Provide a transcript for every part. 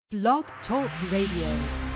Blog Talk Radio.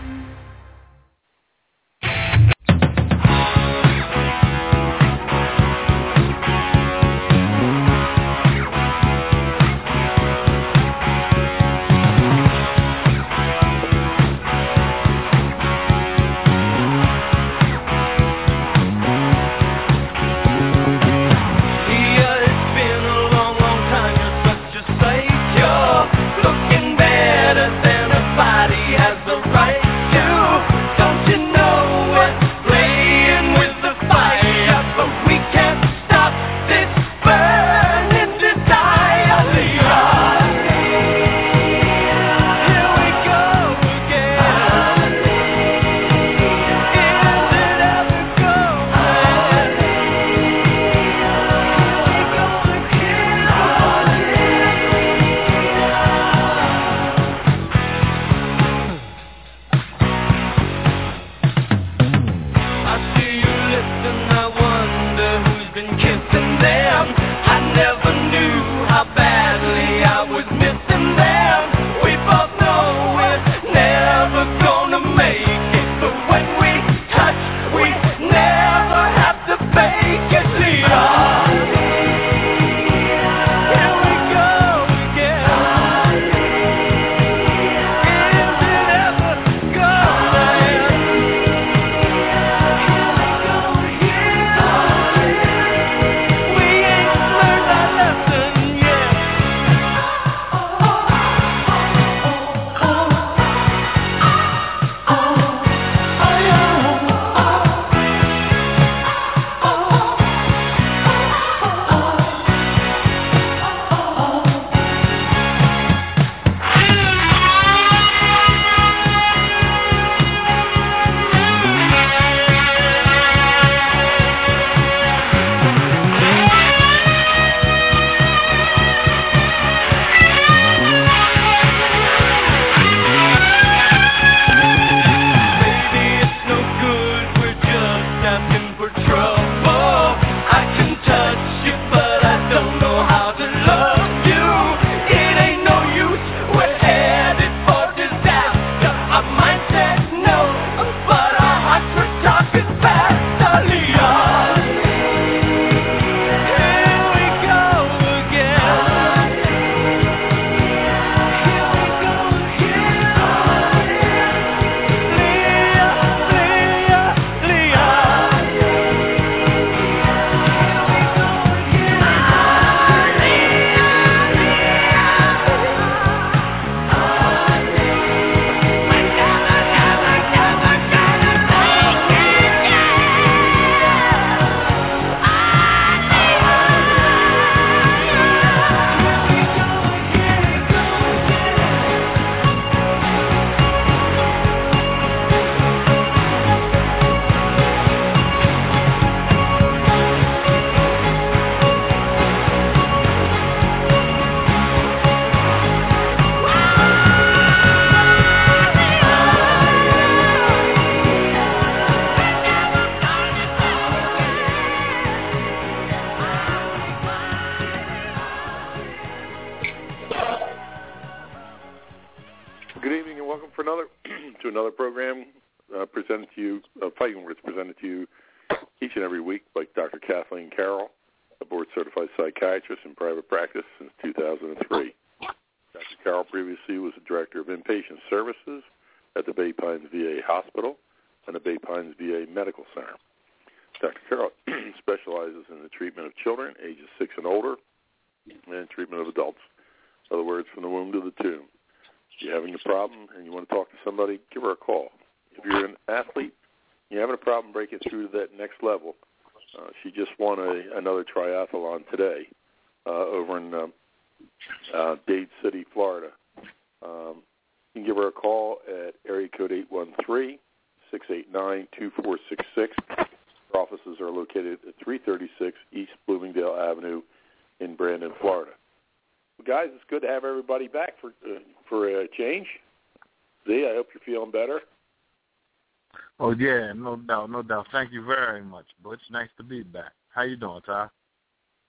Oh, yeah, no doubt. Thank you very much, Butch. Nice to be back. How you doing, Ty?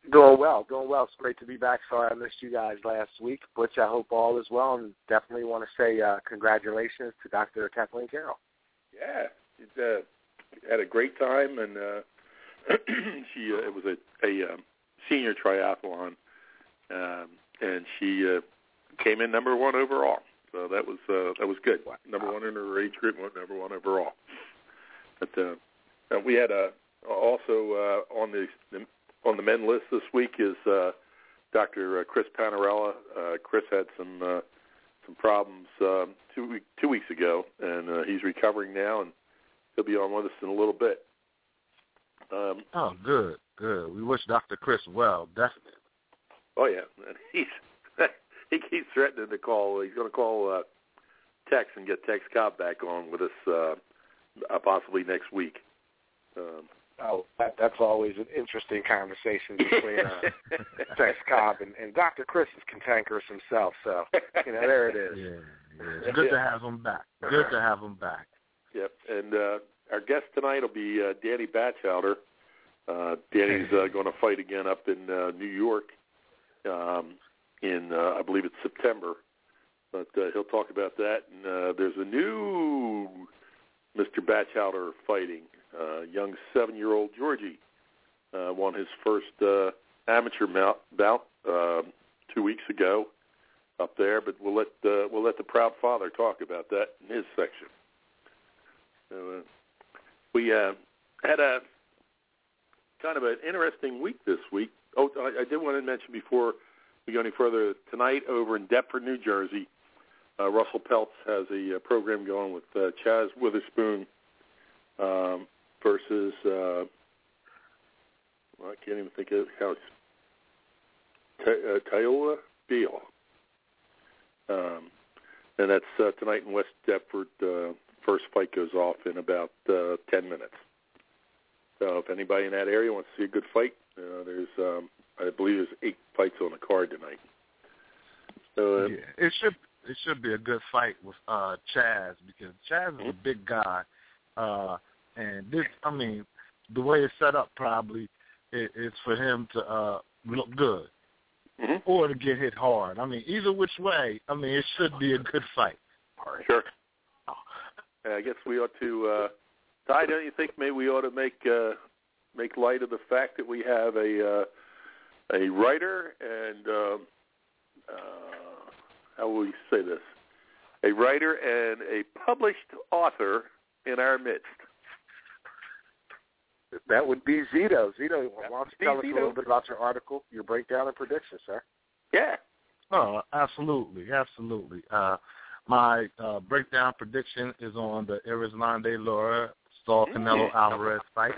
Doing well. It's great to be back. Sorry I missed you guys last week. Butch, I hope all is well, and definitely want to say congratulations to Dr. Kathleen Carroll. Yeah, it had a great time, and it was a senior triathlon, and she came in number one overall. So that was good. Wow. Number one in her age group, number one overall. But we had also on the men list this week is Dr. Chris Panarella. Chris had some problems 2 weeks ago, and he's recovering now, and he'll be on with us in a little bit. Good. We wish Dr. Chris well, definitely. Oh yeah, and he keeps threatening to call. He's going to call Tex and get Tex Cobb back on with us possibly next week. That's always an interesting conversation between Tex Cobb and Dr. Chris is cantankerous himself. So there it is. Yeah. It's good to have him back. Yep, and our guest tonight will be Danny Batchelder. Danny's going to fight again up in New York in, I believe it's September. But he'll talk about that. And there's a new Mr. Batchelder fighting. Young 7-year-old Georgie won his first amateur bout 2 weeks ago up there. But we'll let the proud father talk about that in his section. So, we had a kind of an interesting week this week. Oh, I did want to mention before we go any further, tonight over in Deptford, New Jersey, Russell Peltz has a program going with Chaz Witherspoon versus, I can't even think of how it's, Tayola Beal. And that's tonight in West Deptford. First fight goes off in about 10 minutes. So if anybody in that area wants to see a good fight, there's, I believe there's 8 fights on the card tonight. So it should be a good fight with Chaz, because Chaz is a big guy, and this, the way it's set up probably is for him to look good or to get hit hard. Either which way, it should be a good fight. Sure. I guess we ought to, Ty, don't you think maybe we ought to make light of the fact that we have a writer and how will we say this? A writer and a published author in our midst. That would be Zito. Zito, why don't you tell us a little bit about your article, your breakdown and predictions, sir? Yeah. Oh, absolutely. My breakdown prediction is on the Erislandy Laura Saul Canelo Alvarez fight.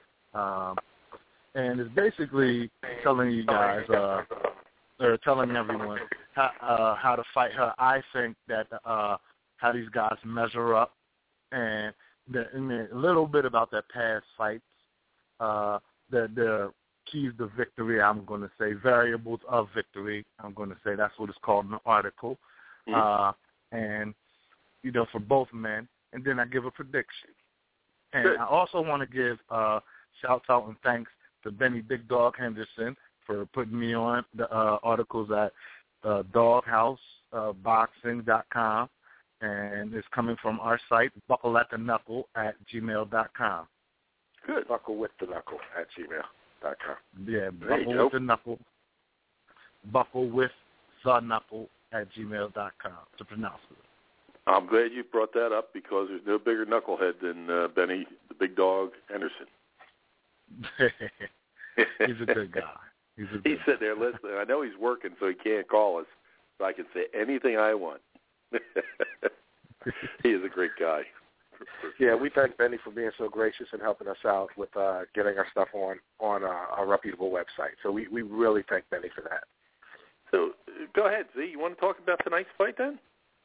And it's basically telling you guys, or telling everyone how to fight her. I think that how these guys measure up, and a little bit about their past fights, their keys to victory, I'm going to say, variables of victory, I'm going to say. That's what it's called in the article. And, for both men. And then I give a prediction. And Good. I also want to give shouts out and thanks to Benny Big Dog Henderson for putting me on the articles at doghouseboxing.com. And it's coming from our site, buckleatthenukle@gmail.com. Good. Bucklewiththenukle@gmail.com. Yeah, bucklewiththenukle@gmail.com to pronounce it. I'm glad you brought that up, because there's no bigger knucklehead than Benny the Big Dog Henderson. He's a good guy. He's sitting there listening. I know he's working, so he can't call us, so I can say anything I want. He is a great guy. Yeah, we thank Benny for being so gracious and helping us out with getting our stuff on a reputable website. So we really thank Benny for that. So go ahead, Z. You want to talk about tonight's fight then?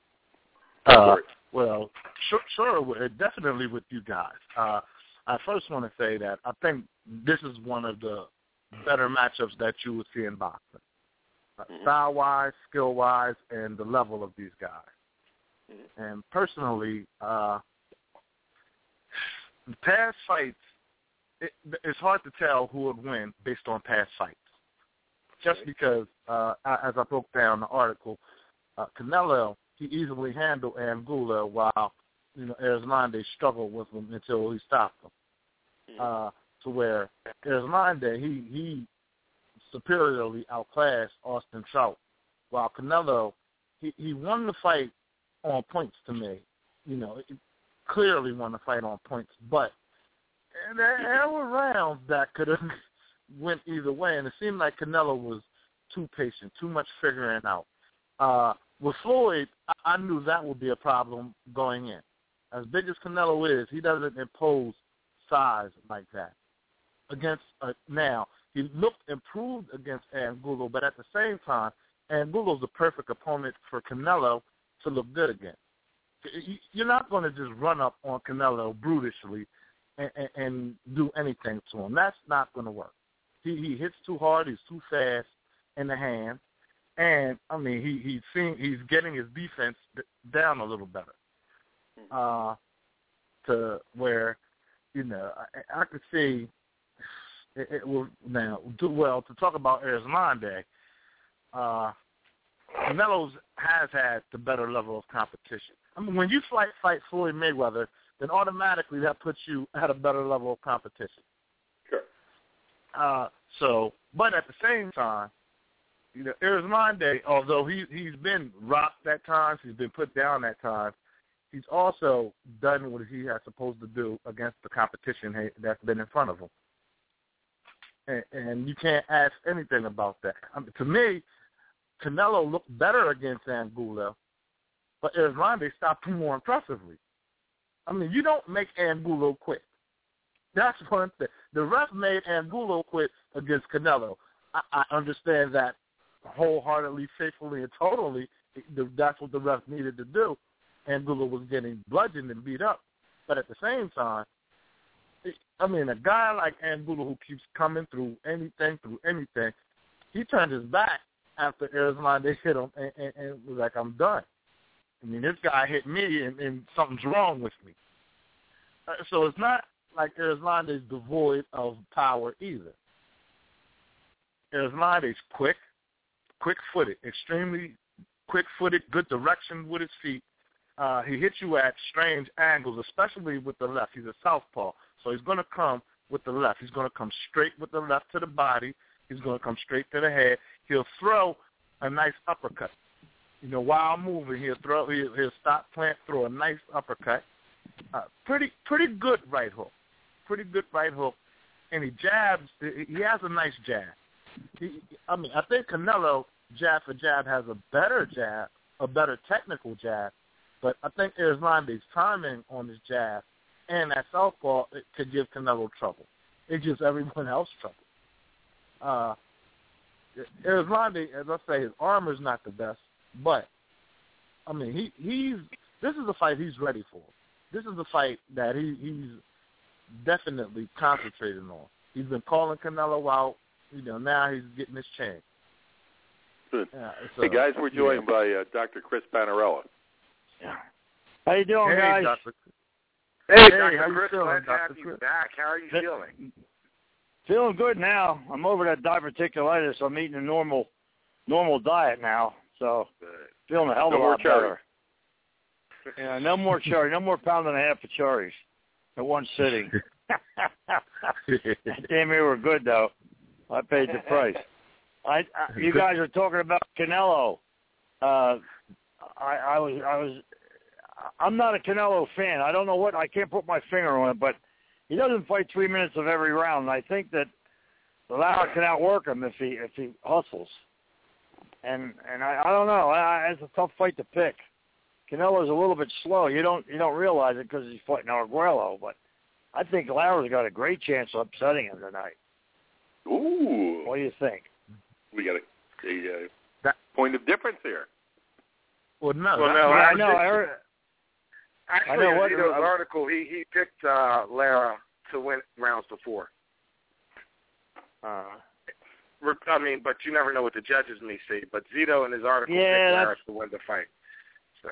Well, sure, definitely with you guys. I first want to say that I think this is one of the better matchups that you will see in boxing. Style-wise, skill-wise, and the level of these guys. And personally, the past fights, it's hard to tell who would win based on past fights. just because, as I broke down the article, Canelo, he easily handled Angulo while, Erislandy struggled with him until he stopped him. To where Erislandy, he superiorly outclassed Austin Trout, while Canelo, he won the fight on points to me. Clearly won the fight on points, but there were rounds that could have went either way, and it seemed like Canelo was too patient, too much figuring out. With Floyd, I knew that would be a problem going in. As big as Canelo is, he doesn't impose size like that. Now, he looked improved against Angulo, but at the same time, Angulo's the perfect opponent for Canelo to look good against. You're not going to just run up on Canelo brutishly and do anything to him. That's not going to work. He hits too hard. He's too fast in the hand. And, he's getting his defense down a little better to where, I could see it will now do well to talk about Erislandy. Canelo has had the better level of competition. When you fight Floyd Mayweather, then automatically that puts you at a better level of competition. Sure. But at the same time, Erislandy, although he's been rocked at times, he's been put down at times, he's also done what he has supposed to do against the competition that's been in front of him. And you can't ask anything about that. To me, Canelo looked better against Angulo, but Erislandy stopped him more impressively. You don't make Angulo quit. That's one thing. The ref made Angulo quit against Canelo. I understand that wholeheartedly, faithfully, and totally. That's what the ref needed to do. Angulo was getting bludgeoned and beat up. But at the same time, a guy like Angulo who keeps coming through anything, he turned his back after Erislandy hit him and was like, I'm done. This guy hit me and something's wrong with me. So it's not like Erislandy's devoid of power either. Erislandy's quick-footed, extremely quick-footed, good direction with his feet. He hits you at strange angles, especially with the left. He's a southpaw, so he's going to come with the left. He's going to come straight with the left to the body. He's going to come straight to the head. He'll throw a nice uppercut. While moving, he'll stop, plant, throw a nice uppercut. Pretty good right hook. And he jabs. He has a nice jab. I think Canelo, jab for jab, has a better jab, a better technical jab. But I think Erislandy's timing on his jab and that southpaw could give Canelo trouble. It gives everyone else trouble. Erislandy, as I say, his armor's not the best, but this is a fight he's ready for. This is a fight that he's definitely concentrating on. He's been calling Canelo out. Now he's getting his chance. Good. Hey guys, we're joined by Dr. Chris Panarella. Yeah. How you doing, guys? Hey, Dr. Chris, glad to have you back. How are you feeling? Feeling good now. I'm over that diverticulitis. I'm eating a normal diet now, so feeling a hell of a lot better. Yeah, no more cherry, no more pound and a half of cherries at one sitting. Damn, they were good though. I paid the price. You guys are talking about Canelo. I'm not a Canelo fan. I don't know I can't put my finger on it, but he doesn't fight 3 minutes of every round. And I think that Lara can outwork him if he hustles. And I don't know. It's a tough fight to pick. Canelo's a little bit slow. You don't realize it because he's fighting Arguello, but I think Lara's got a great chance of upsetting him tonight. Ooh. What do you think? We got a point of difference here. I know. Actually, in Zito's article, he picked Lara to win rounds before. But you never know what the judges may say. But Zito in his article picked Lara to win the fight. So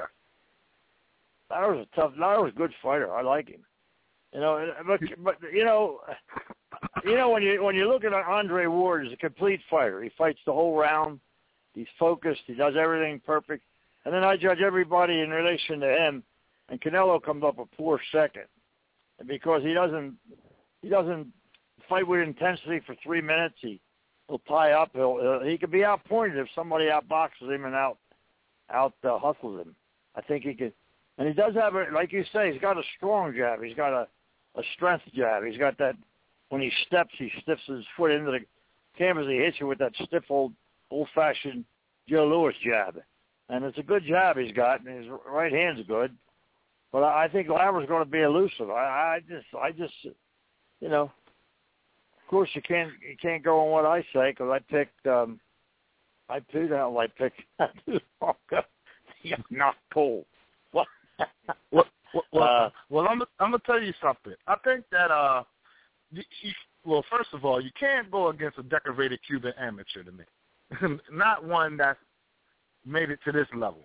Lara was a good fighter. I like him. But when you look at Andre Ward, he's a complete fighter. He fights the whole round. He's focused. He does everything perfect. And then I judge everybody in relation to him. And Canelo comes up a poor second, and because he doesn't fight with intensity for 3 minutes. He'll tie up. He could be outpointed if somebody outboxes him and out hustles him. I think he could. And he does have like you say, he's got a strong jab. He's got a strength jab. He's got that when he steps, he stiffs his foot into the canvas. He hits you with that stiff old-fashioned Joe Louis jab. And it's a good jab he's got, and his right hand's good. But I think Lavera's going to be elusive. I just, of course you can't go on what I say because I picked, not cold. Well, I'm gonna tell you something. I think that first of all, you can't go against a decorated Cuban amateur to me, not one that's made it to this level.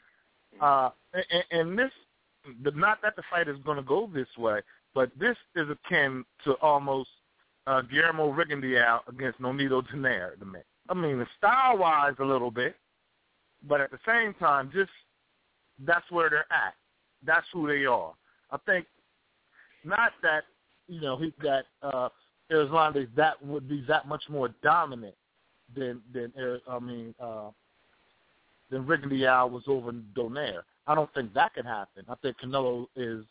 And this, not that the fight is going to go this way, but this is akin to almost Guillermo Rigondeaux against Nonito Donaire to me. I mean, style-wise a little bit, but at the same time, just that's where they're at. That's who they are. I think not that Erislandes that would be that much more dominant than Rigondeaux was over Donaire. I don't think that could happen. I think Canelo is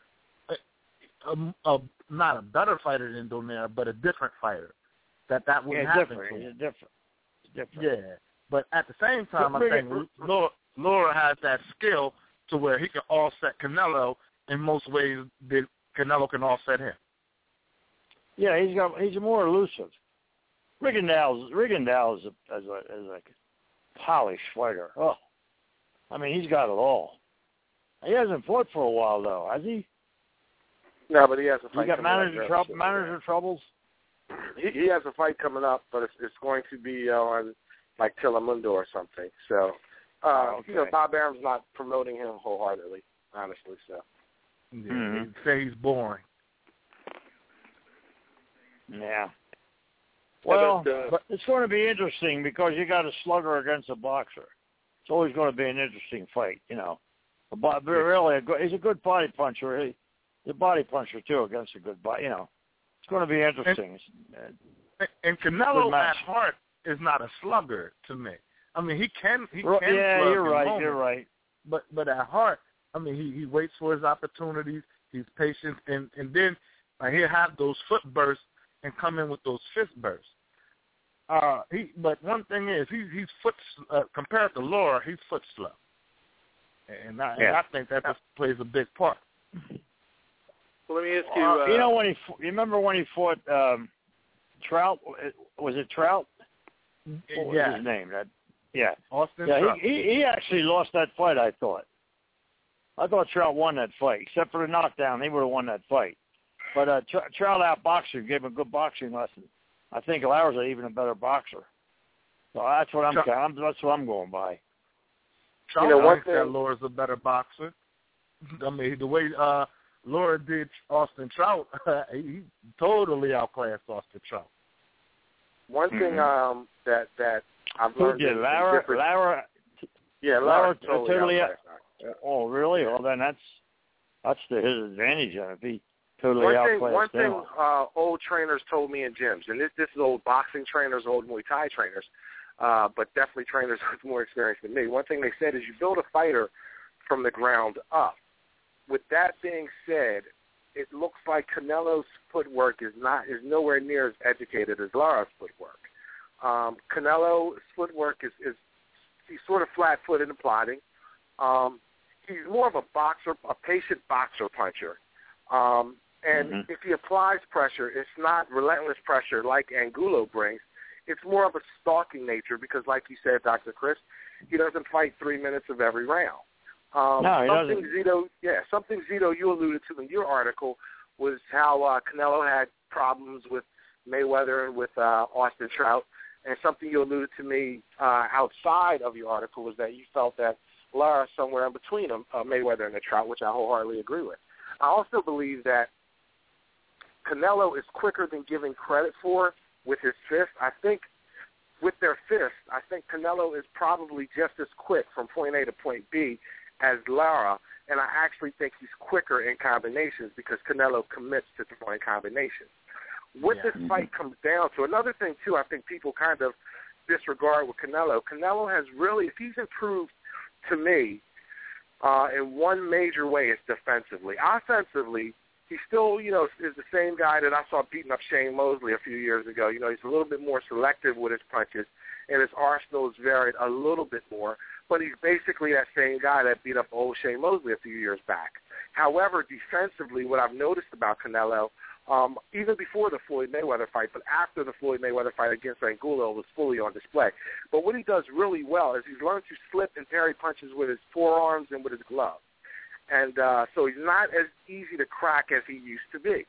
not a better fighter than Donaire, but a different fighter. That wouldn't happen. It's different. Yeah, but at the same time, I think Laura has that skill to where he can offset Canelo in most ways that Canelo can offset him. Yeah, he's more elusive. Rigondeaux is a polished fighter. Oh, I mean, he's got it all. He hasn't fought for a while though, has he? No, but he has a fight. He got manager troubles. He has a fight coming up, but it's going to be on like Telemundo or something. So, Bob Arum's not promoting him wholeheartedly, honestly. So, yeah, he'd say he's boring. Yeah. Well, but it's going to be interesting because you got a slugger against a boxer. It's always going to be an interesting fight, But really, he's a good body puncher. He's a body puncher too against a good body. It's going to be interesting. And Canelo at heart is not a slugger to me. I mean, he can. Yeah, slug you're right. moments, You're right. But at heart, I mean, he waits for his opportunities. He's patient, and then he'll have those foot bursts and come in with those fist bursts. But one thing is, he's foot compared to Laura, he's foot slow, and I think that just plays a big part. Well, let me ask you. You remember when he fought Trout? Was it Trout? What was his name? Austin. Yeah, Trout. he actually lost that fight. I thought Trout won that fight, except for the knockdown. He would have won that fight. But Trout outboxed him, gave him a good boxing lesson. I think Lauer's even a better boxer. So that's what that's what I'm going by. I think that Laura's a better boxer. I mean, the way Laura did Austin Trout, he totally outclassed Austin Trout. One thing that I've learned is Lauer. Yeah, Lauer totally outclassed. Oh, really? Well, then that's to his advantage. If he totally outclassed one thing old trainers told me in gyms, and this is old boxing trainers, old Muay Thai trainers, but definitely trainers with more experience than me. One thing they said is you build a fighter from the ground up. With that being said, it looks like Canelo's footwork is nowhere near as educated as Lara's footwork. Canelo's footwork is he's sort of flat-footed and plodding. He's more of a boxer, a patient boxer puncher. And if he applies pressure, it's not relentless pressure like Angulo brings. It's more of a stalking nature because, like you said, Dr. Chris, he doesn't fight 3 minutes of every round. No, he doesn't. Something Zito you alluded to in your article was how Canelo had problems with Mayweather and with Austin Trout, and something you alluded to me outside of your article was that you felt that Lara somewhere in between Mayweather and the Trout, which I wholeheartedly agree with. I also believe that Canelo is quicker than giving credit for with his fist. I think with their fist, I think Canelo is probably just as quick from point A to point B as Lara, and I actually think he's quicker in combinations because Canelo commits to throwing combinations. What this fight comes down to, another thing, too, I think people kind of disregard with Canelo. Canelo has really, if he's improved to me in one major way, it's defensively. Offensively, he still, is the same guy that I saw beating up Shane Mosley a few years ago. He's a little bit more selective with his punches, and his arsenal is varied a little bit more. But he's basically that same guy that beat up old Shane Mosley a few years back. However, defensively, what I've noticed about Canelo, even before the Floyd Mayweather fight, but after the Floyd Mayweather fight against Angulo was fully on display. But what he does really well is he's learned to slip and parry punches with his forearms and with his gloves. And so he's not as easy to crack as he used to be.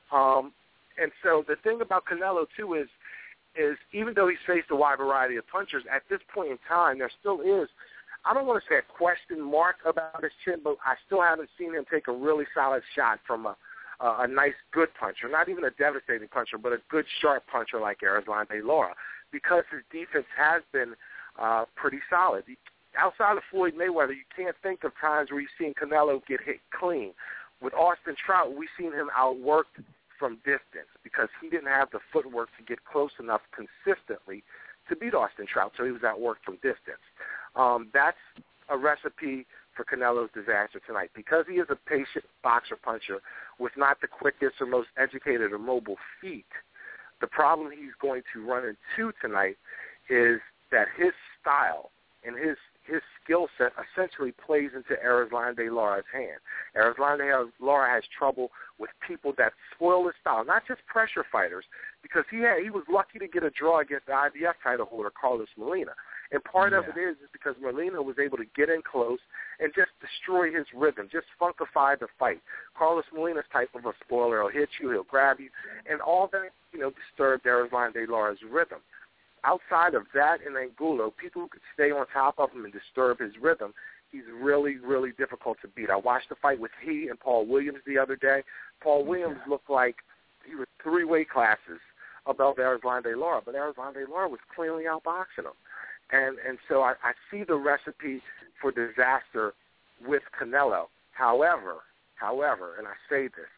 And so the thing about Canelo, too, is even though he's faced a wide variety of punchers, at this point in time, there still is, I don't want to say a question mark about his chin, but I still haven't seen him take a really solid shot from a nice, good puncher, not even a devastating puncher, but a good, sharp puncher like Erislandy Lara, because his defense has been pretty solid. Outside of Floyd Mayweather, you can't think of times where you've seen Canelo get hit clean. With Austin Trout, we've seen him outworked from distance because he didn't have the footwork to get close enough consistently to beat Austin Trout, so he was outworked from distance. That's a recipe for Canelo's disaster tonight. Because he is a patient boxer-puncher with not the quickest or most educated or mobile feet, the problem he's going to run into tonight is that his style and his skill set essentially plays into Erislandy Lara's hand. Erislandy Lara has trouble with people that spoil his style, not just pressure fighters, because he was lucky to get a draw against the IBF title holder, Carlos Molina. And part of it is because Molina was able to get in close and just destroy his rhythm, just funkify the fight. Carlos Molina's type of a spoiler. He'll hit you, he'll grab you, and all that, disturbed Erislandy Lara's rhythm. Outside of that and Angulo, people who could stay on top of him and disturb his rhythm, he's really, really difficult to beat. I watched the fight with he and Paul Williams the other day. Paul Williams looked like he was 3 weight classes above Erislandy Lara, but Erislandy Lara was cleanly outboxing him. And so I see the recipe for disaster with Canelo. However, and I say this,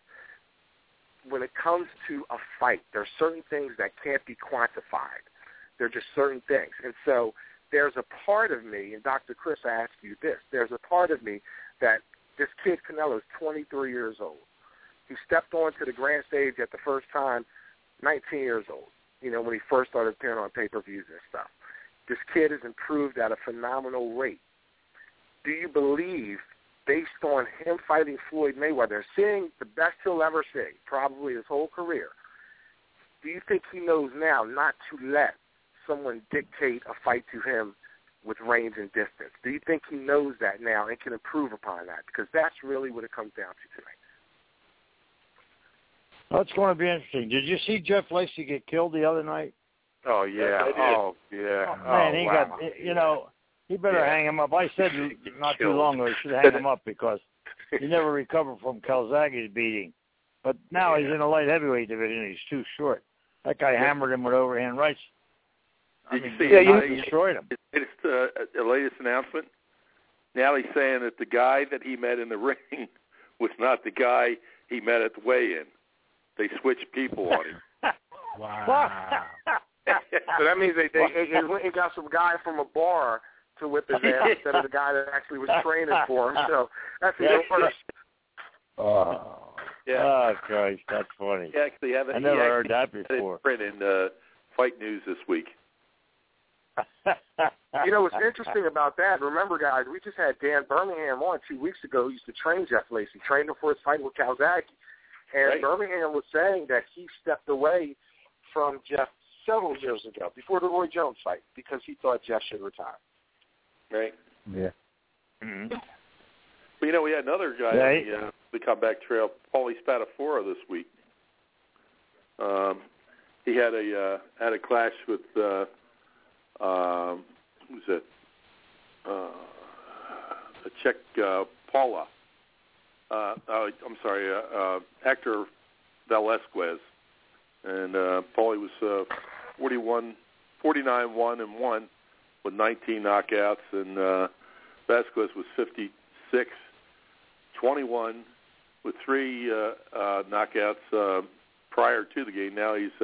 when it comes to a fight, there are certain things that can't be quantified. They're just certain things. And so there's a part of me, and Dr. Chris, I ask you this, there's a part of me that this kid Canelo is 23 years old. He stepped onto the grand stage at the first time 19 years old, when he first started appearing on pay-per-views and stuff. This kid has improved at a phenomenal rate. Do you believe, based on him fighting Floyd Mayweather, seeing the best he'll ever see, probably his whole career, do you think he knows now not to let someone dictate a fight to him with range and distance? Do you think he knows that now and can improve upon that? Because that's really what it comes down to tonight. That's going to be interesting. Did you see Jeff Lacey get killed the other night? Oh, yeah. Oh, yeah. Oh, man, he got, he better hang him up. I said not too long ago he should hang him up because he never recovered from Calzaghe's beating. But now he's in the light heavyweight division. He's too short. That guy hammered him with overhand rights. Did you see he destroyed him. It's the latest announcement. Now he's saying that the guy that he met in the ring was not the guy he met at the weigh-in. They switched people on him. Wow. So that means they went and got some guy from a bar to whip his ass instead of the guy that actually was training for him. So that's even worse. Oh, gosh, that's funny. I never heard that before. Print in Fight News this week. What's interesting about that, remember, guys, we just had Dan Birmingham on 2 weeks ago who used to train Jeff Lacey, trained him for his fight with Calzaghe. And Birmingham was saying that he stepped away from Jeff several years ago, before the Roy Jones fight, because he thought Jeff should retire. Right. Yeah. Mm-hmm. But, we had another guy on the comeback trail, Paulie Spadafora, this week. He had a clash with who's it? The Czech Paula. I'm sorry, Hector Velasquez. And Paulie was 49-1-1 with 19 knockouts, and Velasquez was 56-21 with 3 knockouts prior to the game. Now he's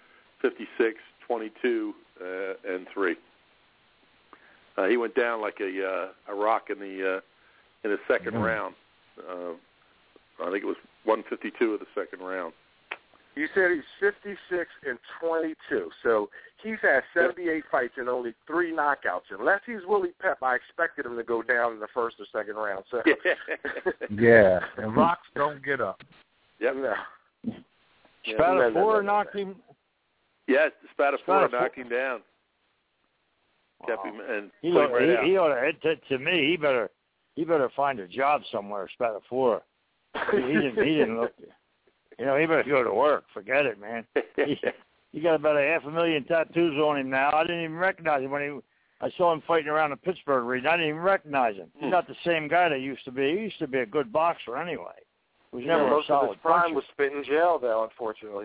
56-22 and 3. He went down like a rock in the second round. I think it was 152 of the second round. You said he's 56-22, so he's had 78 fights and only 3 knockouts. Unless he's Willie Pep, I expected him to go down in the first or second round. So. Yeah, and rocks don't get up. Yep. No. Spadafora knocked him. Yes, Spadafora knocked him down. Kept him and put him right out. He ought to me, he better find a job somewhere, Spadafora. He didn't look. He better go to work. Forget it, man. He got about 500,000 tattoos on him now. I didn't even recognize him I saw him fighting around the Pittsburgh region. I didn't even recognize him. He's not the same guy that he used to be. He used to be a good boxer anyway. He was never a solid most of his prime puncher. was spent in jail, though, unfortunately.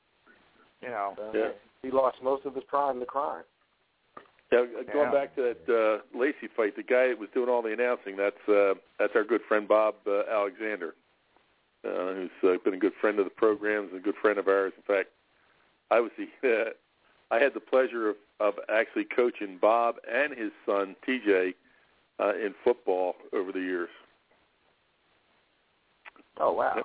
He lost most of his prime to crime. Yeah, going back to that Lacey fight, the guy that was doing all the announcing, that's our good friend Bob Alexander, who's been a good friend of the programs and a good friend of ours. In fact, I had the pleasure of actually coaching Bob and his son TJ in football over the years. Oh wow!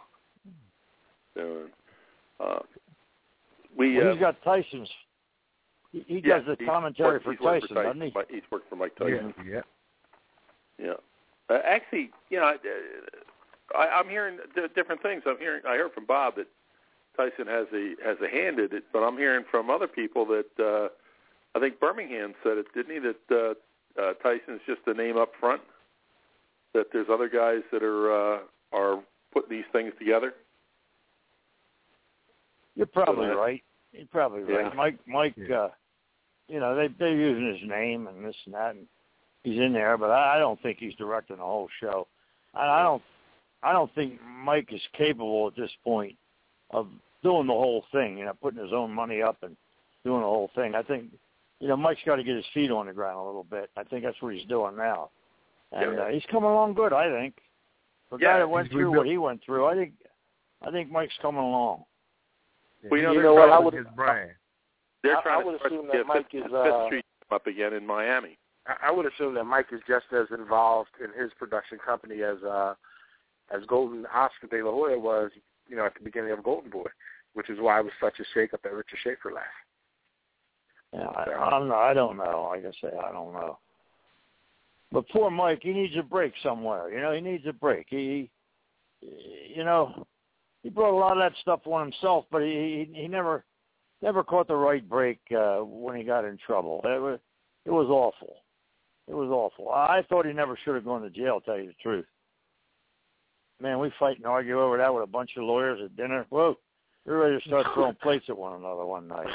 He's got Tyson's. He does the commentary for Tyson, doesn't he? He's worked for Mike Tyson. Yeah. Actually, I'm hearing different things. I heard from Bob that Tyson has a hand in it, but I'm hearing from other people that I think Birmingham said it, didn't he? That Tyson's just a name up front. That there's other guys that are putting these things together. You're probably right. You're probably right. Mike. They're using his name and this and that, and he's in there, but I don't think he's directing the whole show. I don't think Mike is capable at this point of doing the whole thing, putting his own money up and doing the whole thing. I think, Mike's got to get his feet on the ground a little bit. I think that's what he's doing now. And he's coming along good, I think. For a guy that went through what he went through, I think Mike's coming along. Well, I would his brand. They're trying I would to assume that Mike is Fifth Street up again in Miami. I would assume that Mike is just as involved in his production company as Golden Oscar De La Hoya was, at the beginning of Golden Boy, which is why it was such a shake-up at Richard Schaefer last. Yeah, I don't know. Like I say, I don't know. But poor Mike, he needs a break somewhere. He needs a break. He brought a lot of that stuff on himself, but he never caught the right break when he got in trouble. It was awful. It was awful. I thought he never should have gone to jail, to tell you the truth. Man, we fight and argue over that with a bunch of lawyers at dinner. Whoa, we're ready to start throwing plates at one another one night.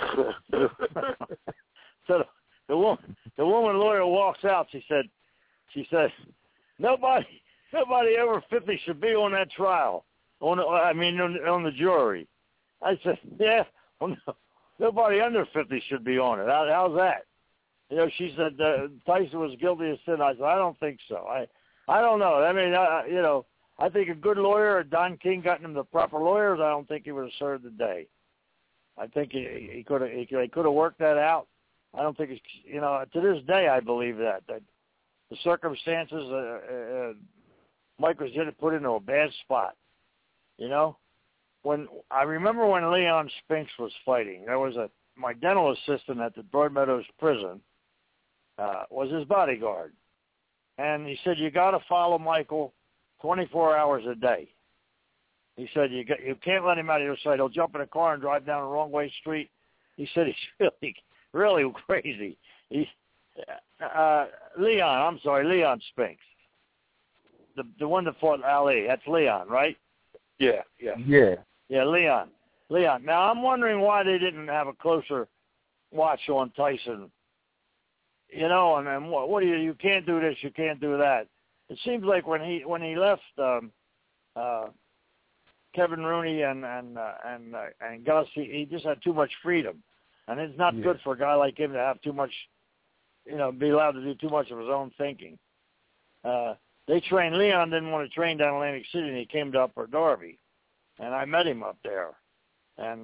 So the woman lawyer walks out. She said, nobody over 50 should be on that trial. On the jury. I said, yeah, well, no, nobody under 50 should be on it. How's that? She said Tyson was guilty of sin. I said, I don't think so. I don't know. I think a good lawyer, Don King, got him the proper lawyers. I don't think he would have served the day. I think he could have worked that out. I don't think it's, to this day I believe that the circumstances, Mike was put into a bad spot. When I remember when Leon Spinks was fighting, there was my dental assistant at the Broadmeadows prison was his bodyguard, and he said you got to follow Michael 24 hours a day. He said you can't let him out of your sight. He'll jump in a car and drive down the wrong way street. He said he's really crazy. Leon Spinks, the one that fought Ali. That's Leon, right? Yeah. Yeah, Leon. Now, I'm wondering why they didn't have a closer watch on Tyson. And then what do you can't do this, you can't do that. It seems like when he left Kevin Rooney and Gus, he just had too much freedom, and it's not good for a guy like him to have too much, be allowed to do too much of his own thinking. They trained, Leon didn't want to train down Atlantic City, and he came to Upper Darby, and I met him up there, and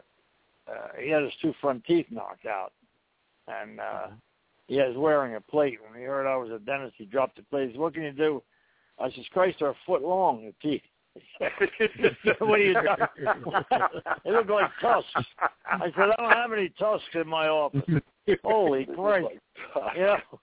he had his 2 front teeth knocked out, and he was wearing a plate. When he heard I was a dentist, he dropped the plate. He said, "What can you do?" I said, "Christ, they're a foot long, the teeth." What do you do? They look like tusks. I said, "I don't have any tusks in my office." Holy Christ. But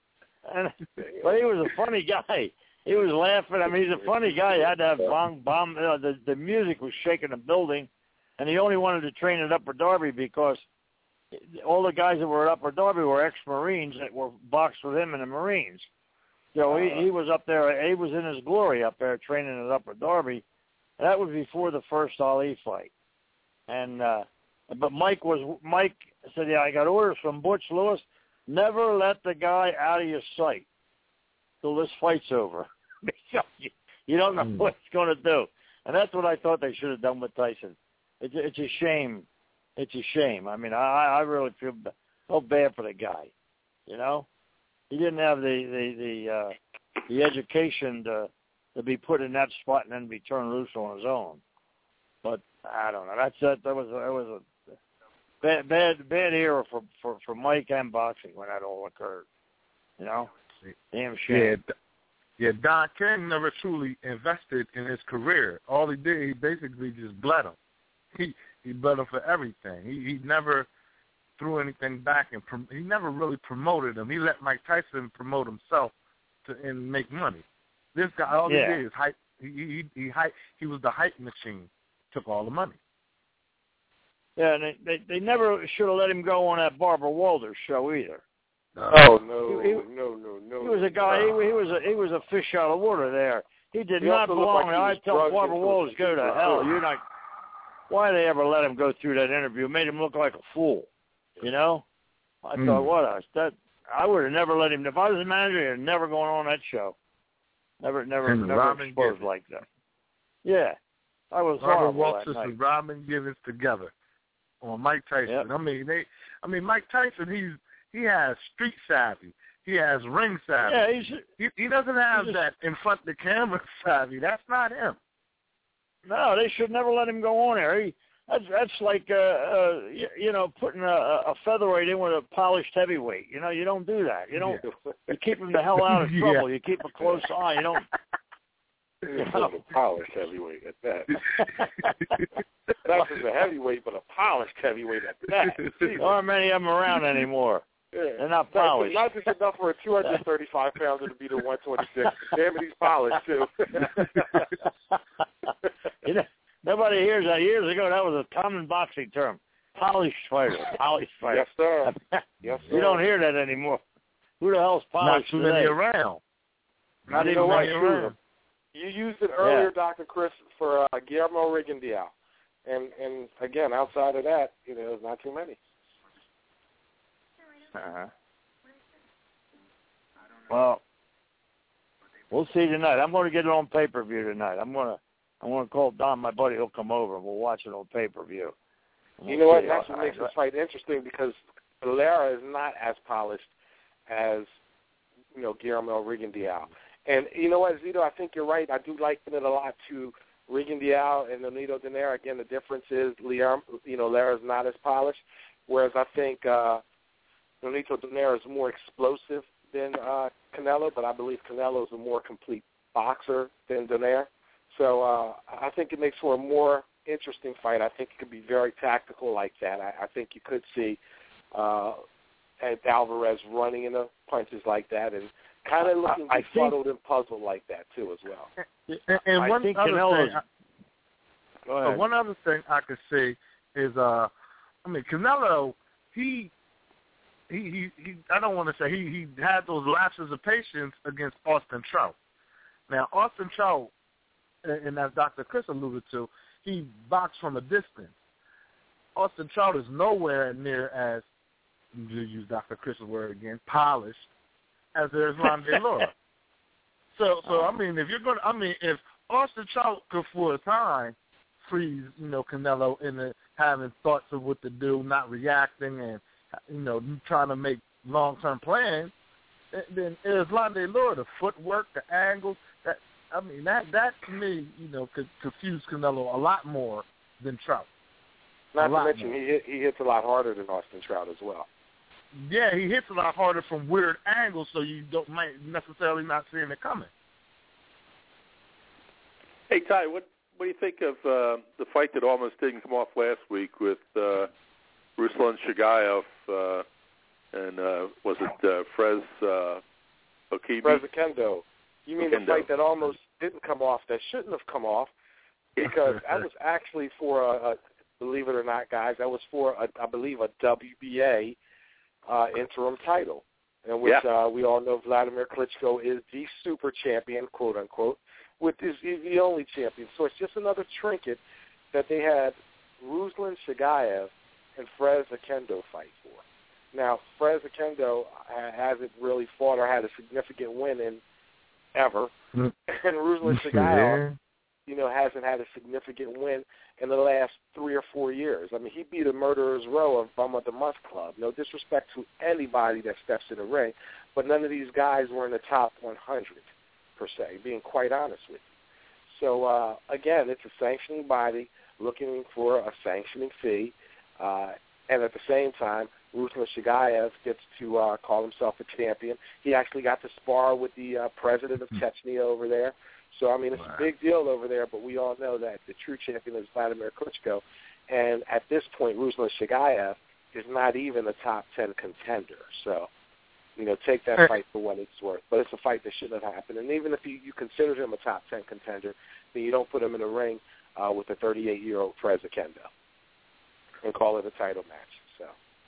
he was a funny guy. He was laughing. I mean, he's a funny guy. He had to have bomb. The music was shaking the building, and he only wanted to train at Upper Darby because all the guys that were at Upper Darby were ex-Marines that were boxed with him in the Marines. So he was up there. He was in his glory up there training at Upper Darby. That was before the first Ali fight. And but Mike said, "Yeah, I got orders from Butch Lewis. Never let the guy out of your sight till this fight's over. You don't know what it's going to do." And that's what I thought they should have done with Tyson. It's a shame. It's a shame. I mean, I really feel bad for the guy. He didn't have the education to be put in that spot and then be turned loose on his own. But I don't know. That was a bad era for Mike and boxing when that all occurred. Damn shame. Yeah, Don King never truly invested in his career. All he did, he basically just bled him. He bled him for everything. He never threw anything back, and he never really promoted him. He let Mike Tyson promote himself and make money. This guy, all he did is hype. He was the hype machine. Took all the money. Yeah, and they never should have let him go on that Barbara Walters show either. No. He was a guy. He was a fish out of water there. He did not belong there. I tell Barbara Walters, go to hell. You're not. Why they ever let him go through that interview? It made him look like a fool. I thought, I would have never let him. If I was a manager, I'd never gone on that show. Never exposed like that. Yeah, I was Robert horrible Walters that night. and Robin Givens together on Mike Tyson. Yep. Mike Tyson, he has street savvy. He has ring savvy. Yeah, he doesn't have that in front of the camera savvy. That's not him. No, they should never let him go on there. That's like putting a featherweight in with a polished heavyweight. You don't do that. You keep him the hell out of trouble. You keep a close eye. You don't. A polished heavyweight at that. Not just a heavyweight, but a polished heavyweight at that. There aren't many of them around anymore. Yeah. They're not polished. Not just enough for a 235-pounder to be the 126. Damn it, he's polished too. Nobody hears that. Years ago, that was a common boxing term. Polished fighter. Polished fighter. Yes, sir. Yes, sir. You don't hear that anymore. Who the hell's polished today? Not too many around. Not even many around. You used it earlier, Dr. Chris, for Guillermo Rigondeaux. And again, outside of that, there's not too many. Well, we'll see tonight. I'm going to get it on pay-per-view tonight. I'm going to call Don, my buddy. He'll come over and we'll watch it on pay-per-view. You know what? That's what makes this fight interesting because Lara is not as polished as Guillermo Rigondeaux. And you know what, Zito? I think you're right. I do liken it a lot to Rigondeaux and Nonito Donaire. Again, the difference is Lara's not as polished, whereas I think Nonito Donaire is more explosive than Canelo, but I believe Canelo is a more complete boxer than Donaire. So I think it makes for a more interesting fight. I think it could be very tactical like that. I think you could see Alvarez running in the punches like that and kind of looking befuddled and puzzled like that too as well. And one other thing I could say is, Canelo, he I don't want to say he had those lapses of patience against Austin Trout. Now, Austin Trout, and as Dr. Chris alluded to, he boxed from a distance. Austin Trout is nowhere near as, to use Dr. Chris's word again, polished as there is Ronde Laura. So if you're going to, if Austin Trout could for a time freeze, Canelo into having thoughts of what to do, not reacting, and trying to make long-term plans. Then Erislandy Lara, the footwork, the angles, that to me, could confuse Canelo a lot more than Trout. Not to mention he hits a lot harder than Austin Trout as well. Yeah, he hits a lot harder from weird angles, so you might necessarily not seeing it coming. Hey, Ty, what do you think of the fight that almost didn't come off last week with Ruslan Chagaev and was it Frez Okibi? Frez Oquendo. You mean the fight that almost didn't come off, that shouldn't have come off, because that was actually for a believe it or not, guys, that was for, I believe, a WBA interim title, in which we all know Vladimir Klitschko is the super champion, quote unquote, which is the only champion. So it's just another trinket that they had Ruslan Chagaev and Frez Oquendo fight for. Now, Frez Oquendo hasn't really fought or had a significant win in ever, and Ruslan Chagaev, hasn't had a significant win in the last 3 or 4 years. I mean, he beat a murderer's row of Bum of the Month Club. No disrespect to anybody that steps in the ring, but none of these guys were in the top 100, per se, being quite honest with you. So, again, it's a sanctioning body looking for a sanctioning fee, and at the same time, Ruslan Chagaev gets to call himself a champion. He actually got to spar with the president of Chechnya over there. So, I mean, it's a big deal over there, but we all know that the true champion is Vladimir Klitschko. And at this point, Ruslan Chagaev is not even a top 10 contender. So, take that fight for what it's worth. But it's a fight that shouldn't have happened. And even if you consider him a top 10 contender, then you don't put him in a ring with a 38-year-old Frez Oquendo and call it a title match. So,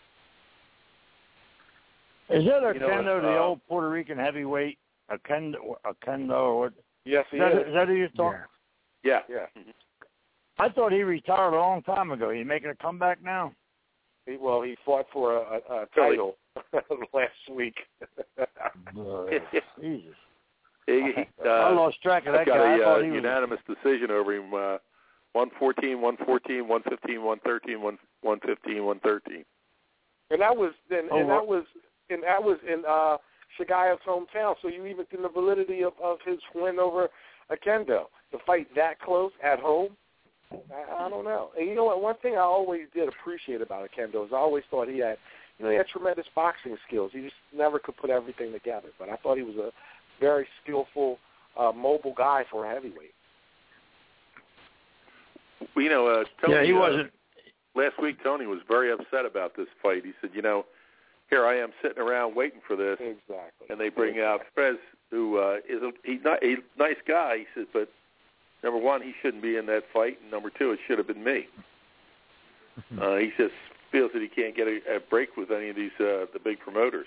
is that Oquendo, the old Puerto Rican heavyweight? Oquendo or what? Yes, he is. Is that who you're talking? Yeah. Mm-hmm. I thought he retired a long time ago. He's making a comeback now? He fought for a title last week. Jesus. I lost track of that got guy. I got a unanimous decision over him, 114, 114, 115, 113, 115, 113. And that was in Chagaev's hometown, so you even think the validity of his win over Oquendo. To fight that close at home, I don't know. And you know what? One thing I always did appreciate about Oquendo is I always thought he had tremendous boxing skills. He just never could put everything together. But I thought he was a very skillful, mobile guy for a heavyweight. Well, Tony, he wasn't. Last week, Tony was very upset about this fight. He said, here I am sitting around waiting for this. Exactly. And they bring out Frez, who is a nice guy. He says, but number one, he shouldn't be in that fight, and number two, it should have been me. He just feels that he can't get a break with any of these the big promoters.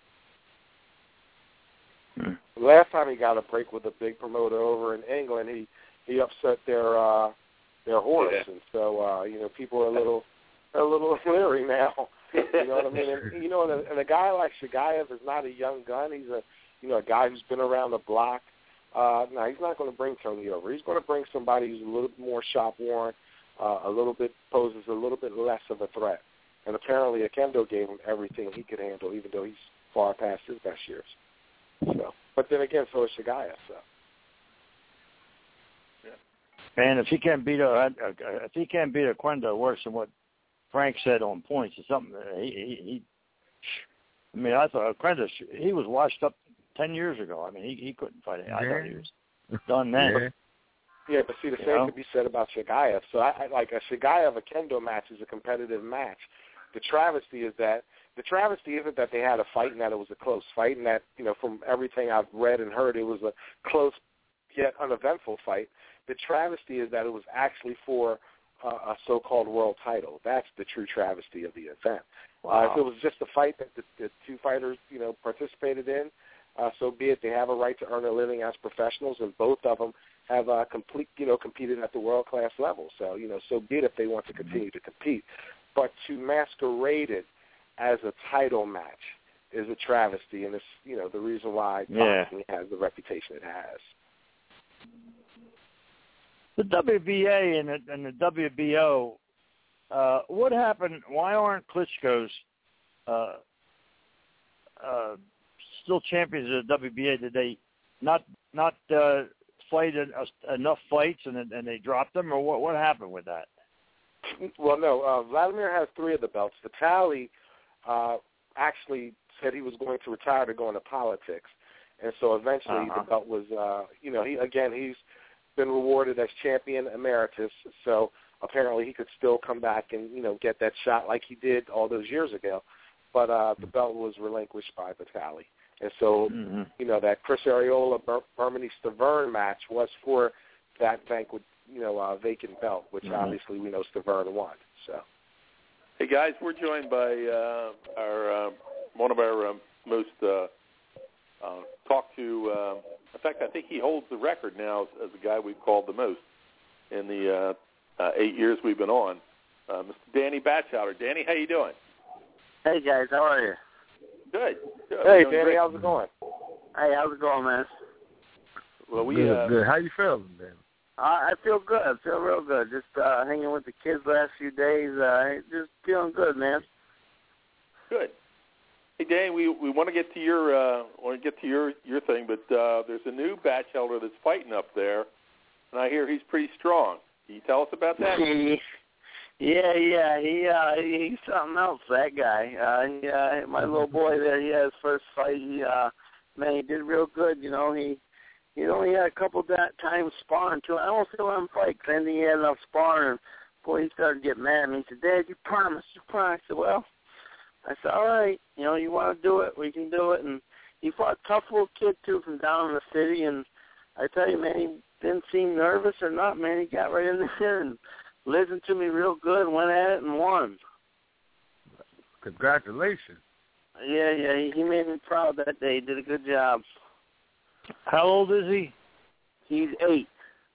The last time he got a break with a big promoter over in England, he upset their horse, and so people are a little leery now. You know what I mean? And a guy like Chagaev is not a young gun. He's a guy who's been around the block. No, he's not going to bring Tony over. He's going to bring somebody who's a little bit more shop-worn, poses a little bit less of a threat. And apparently Oquendo gave him everything he could handle, even though he's far past his best years. So, but then again, so is Chagaev. So. Man, if he can't beat Oquendo worse than what Frank said on points or something, I thought Oquendo, he was washed up 10 years ago. I mean, he couldn't fight it. I thought he was done then. Yeah, but see, the same could be said about Chagaev. So I like a Chagaev-Oquendo match is a competitive match. The travesty isn't that they had a fight and that it was a close fight, and that, from everything I've read and heard, it was a close yet uneventful fight. The travesty is that it was actually for a so-called world title. That's the true travesty of the event. Wow. If it was just a fight that the two fighters, participated in, so be it. They have a right to earn a living as professionals, and both of them have competed at the world-class level. So, so be it if they want to continue to compete. But to masquerade it as a title match is a travesty, and it's, the reason why boxing has the reputation it has. The WBA and the WBO, what happened? Why aren't Klitschko's still champions of the WBA? Did they not fight enough fights and they dropped them, or what happened with that? Well, no. Vladimir has 3 of the belts. Vitaly actually said he was going to retire to go into politics, and so eventually the belt was, he's been rewarded as champion emeritus. So apparently he could still come back and get that shot like he did all those years ago. But the belt was relinquished by Vitaly, and so that Chris Arreola Bermany Stavern match was for that vacant belt, which obviously we know Stavern won. So. Hey guys, we're joined by our one of our most talked to. In fact, I think he holds the record now as the guy we've called the most in the 8 years we've been on. Mr. Danny Batchelder. Danny, how you doing? Hey guys, how are you? Good. Hey Danny, how's it going? Hey, how's it going, man? Well, good. How you feeling, Danny? I feel good. I feel real good. Just hanging with the kids the last few days. Just feeling good, man. Good. Hey, Danny, we want to get to your thing, but there's a new Batchelder that's fighting up there, and I hear he's pretty strong. Can you tell us about that? Yeah. He's something else. That guy. My little boy there. He had his first fight. He did real good. He only had a couple times sparring too. I almost let him fight because I think he had enough sparring. And boy, he started to get mad at me. He said, "Dad, you promised." I said, "Well," I said, "All right. You want to do it, we can do it." And he fought a tough little kid too from down in the city. And I tell you, man, he didn't seem nervous or not. Man, he got right in there and listened to me real good, and went at it and won. Congratulations. Yeah, he made me proud that day. He did a good job. How old is he? He's 8.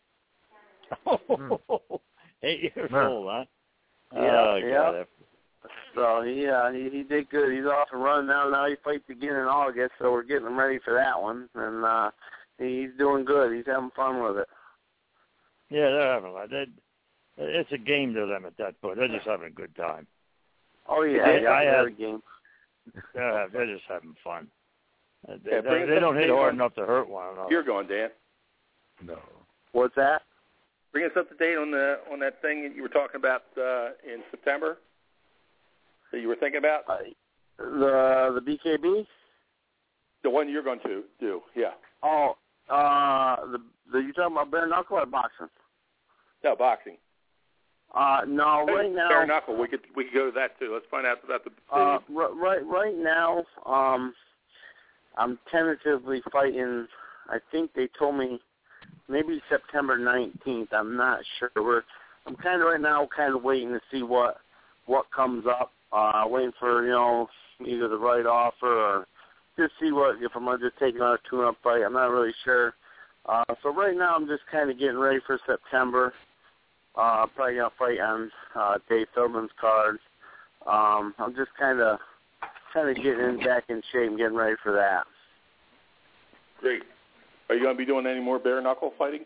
8 years old, huh? Yeah. So he did good. He's off and running now. Now he fights again in August, so we're getting him ready for that one. And he's doing good. He's having fun with it. Yeah, they're having fun. It's a game to them at that point. They're just having a good time. Oh yeah, they're a game. They're just having fun. They don't hit hard enough to hurt one another. You're going, Dan. No. What's that? Bring us up to date on that thing that you were talking about in September. That you were thinking about. The BKB. The one you're going to do, yeah. Oh, you talking about bare knuckle or boxing? No, boxing. No, right now. Bare knuckle. We could go to that too. Let's find out about the. Right now, I'm tentatively fighting. I think they told me maybe September 19th. I'm not sure. I'm kind of right now waiting to see what comes up. Waiting for either the right offer or just see if I'm gonna just take another tune-up fight. I'm not really sure. So right now I'm just kind of getting ready for September. Probably gonna fight on Dave Feldman's card. I'm just kind of getting back in shape and getting ready for that. Great. Are you going to be doing any more bare knuckle fighting?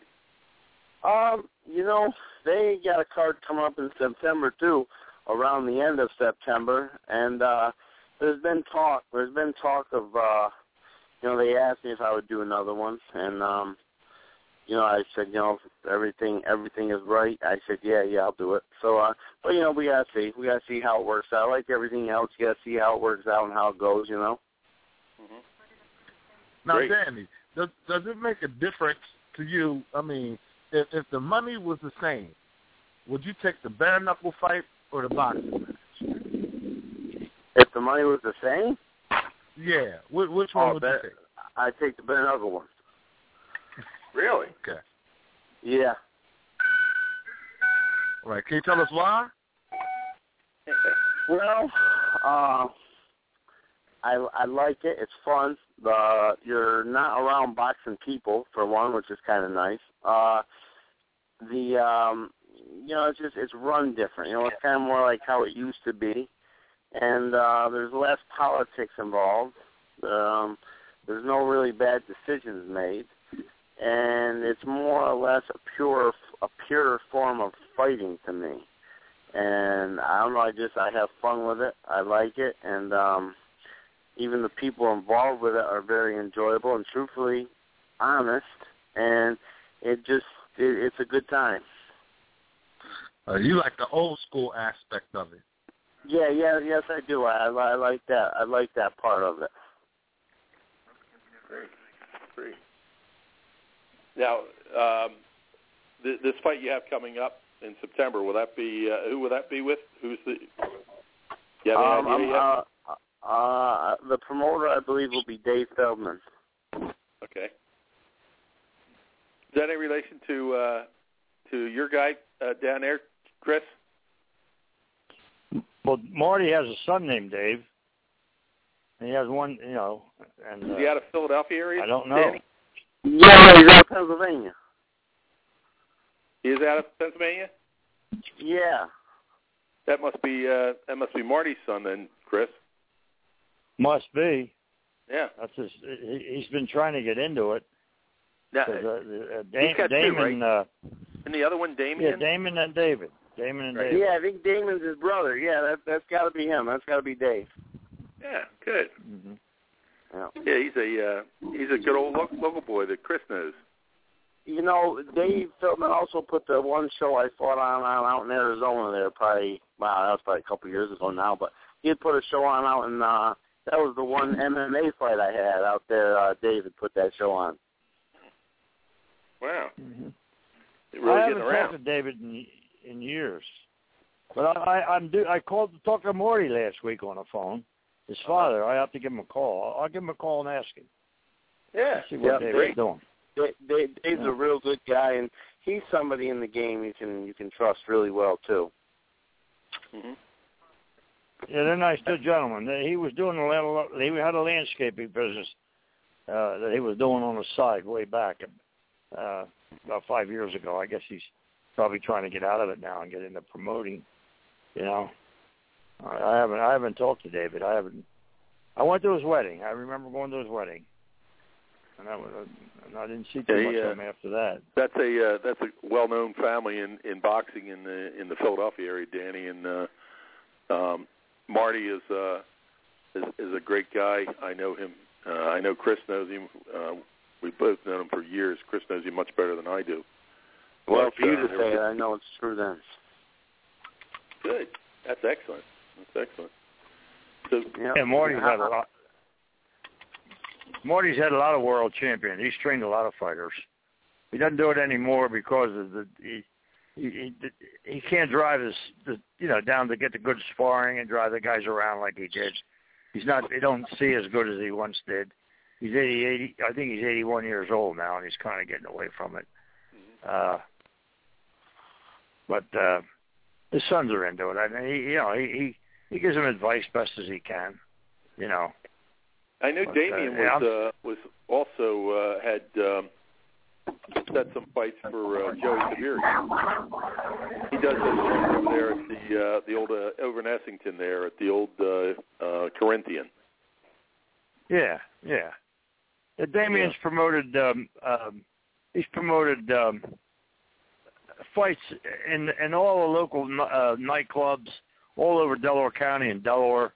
They got a card coming up in September too, around the end of September, and there's been talk of they asked me if I would do another one, and I said, everything is right. I said, yeah, I'll do it. So, but we gotta see. We gotta see how it works out. Like everything else, you gotta see how it works out and how it goes. Mm-hmm. Now, Great. Danny, does it make a difference to you? I mean, if the money was the same, would you take the bare knuckle fight or the boxing match? If the money was the same? Yeah. Which one would you take? I'd take the bare knuckle one. Really? Okay. Yeah. All right. Can you tell us why? Well, I like it. It's fun. You're not around boxing people for one, which is kind of nice. It's run different. It's kind of more like how it used to be, and there's less politics involved. There's no really bad decisions made, and it's more or less a pure a pure form of fighting to me. And I don't know, I have fun with it. I like it, and even the people involved with it are very enjoyable and truthfully honest, and it's a good time. You like the old school aspect of it. Yes, I do. I like that. I like that part of it. Great. Now, this fight you have coming up in September, will that be who will that be with? Who's the? You have any idea yet? The promoter, I believe, will be Dave Feldman. Okay. Is that any relation to your guy down there, Chris? Well, Marty has a son named Dave. And he has one, and Is he out of Philadelphia area? I don't know. Danny? Yeah, he's out of Pennsylvania. He is out of Pennsylvania? Yeah. That must be Marty's son then, Chris. Must be. Yeah. That's he's been trying to get into it. Yeah. He's got Damon, two, right? And the other one, Damien? Yeah, Damon and David. David. Yeah, I think Damon's his brother. Yeah, that's got to be him. That's got to be Dave. Yeah, good. Mm-hmm. Yeah. Yeah, he's a good old local boy that Chris knows. Dave Feldman also put the one show I fought on out in Arizona there that was probably a couple of years ago now, but he had put a show on out in, that was the one MMA fight I had out there. David put that show on. Wow. Mm-hmm. Really I haven't around. talked to David in years. But I called to talk to Morty last week on the phone. His father. I have to give him a call. I'll give him a call and ask him. Yeah. See what David's doing. Dave's a real good guy, and he's somebody in the game you can trust really well too. Mm-hmm. Yeah, they're nice, good gentlemen. He was doing he had a landscaping business that he was doing on the side way back about 5 years ago. I guess he's probably trying to get out of it now and get into promoting. I haven't talked to David. I went to his wedding. I remember going to his wedding, and I didn't see too much of him after that. That's a well-known family in boxing in the Philadelphia area, Danny, and Marty is a great guy. I know him. I know Chris knows him. We've both known him for years. Chris knows him much better than I do. Well, for you to say it, I know it's true then. Good. That's excellent. So, yeah, Marty's had a lot of world champions. He's trained a lot of fighters. He doesn't do it anymore because of he can't drive down to get the good sparring and drive the guys around like he did. They don't see as good as he once did. He's 80. I think he's 81 years old now, and he's kind of getting away from it. But his sons are into it. I mean, he gives them advice best as he can. I know Damien was also had set some fights for Joey Sabiri. He does those things over there at the old over in Essington there at the old Corinthian. Yeah. Damien's promoted. He's promoted fights in all the local nightclubs all over Delaware County and Delaware.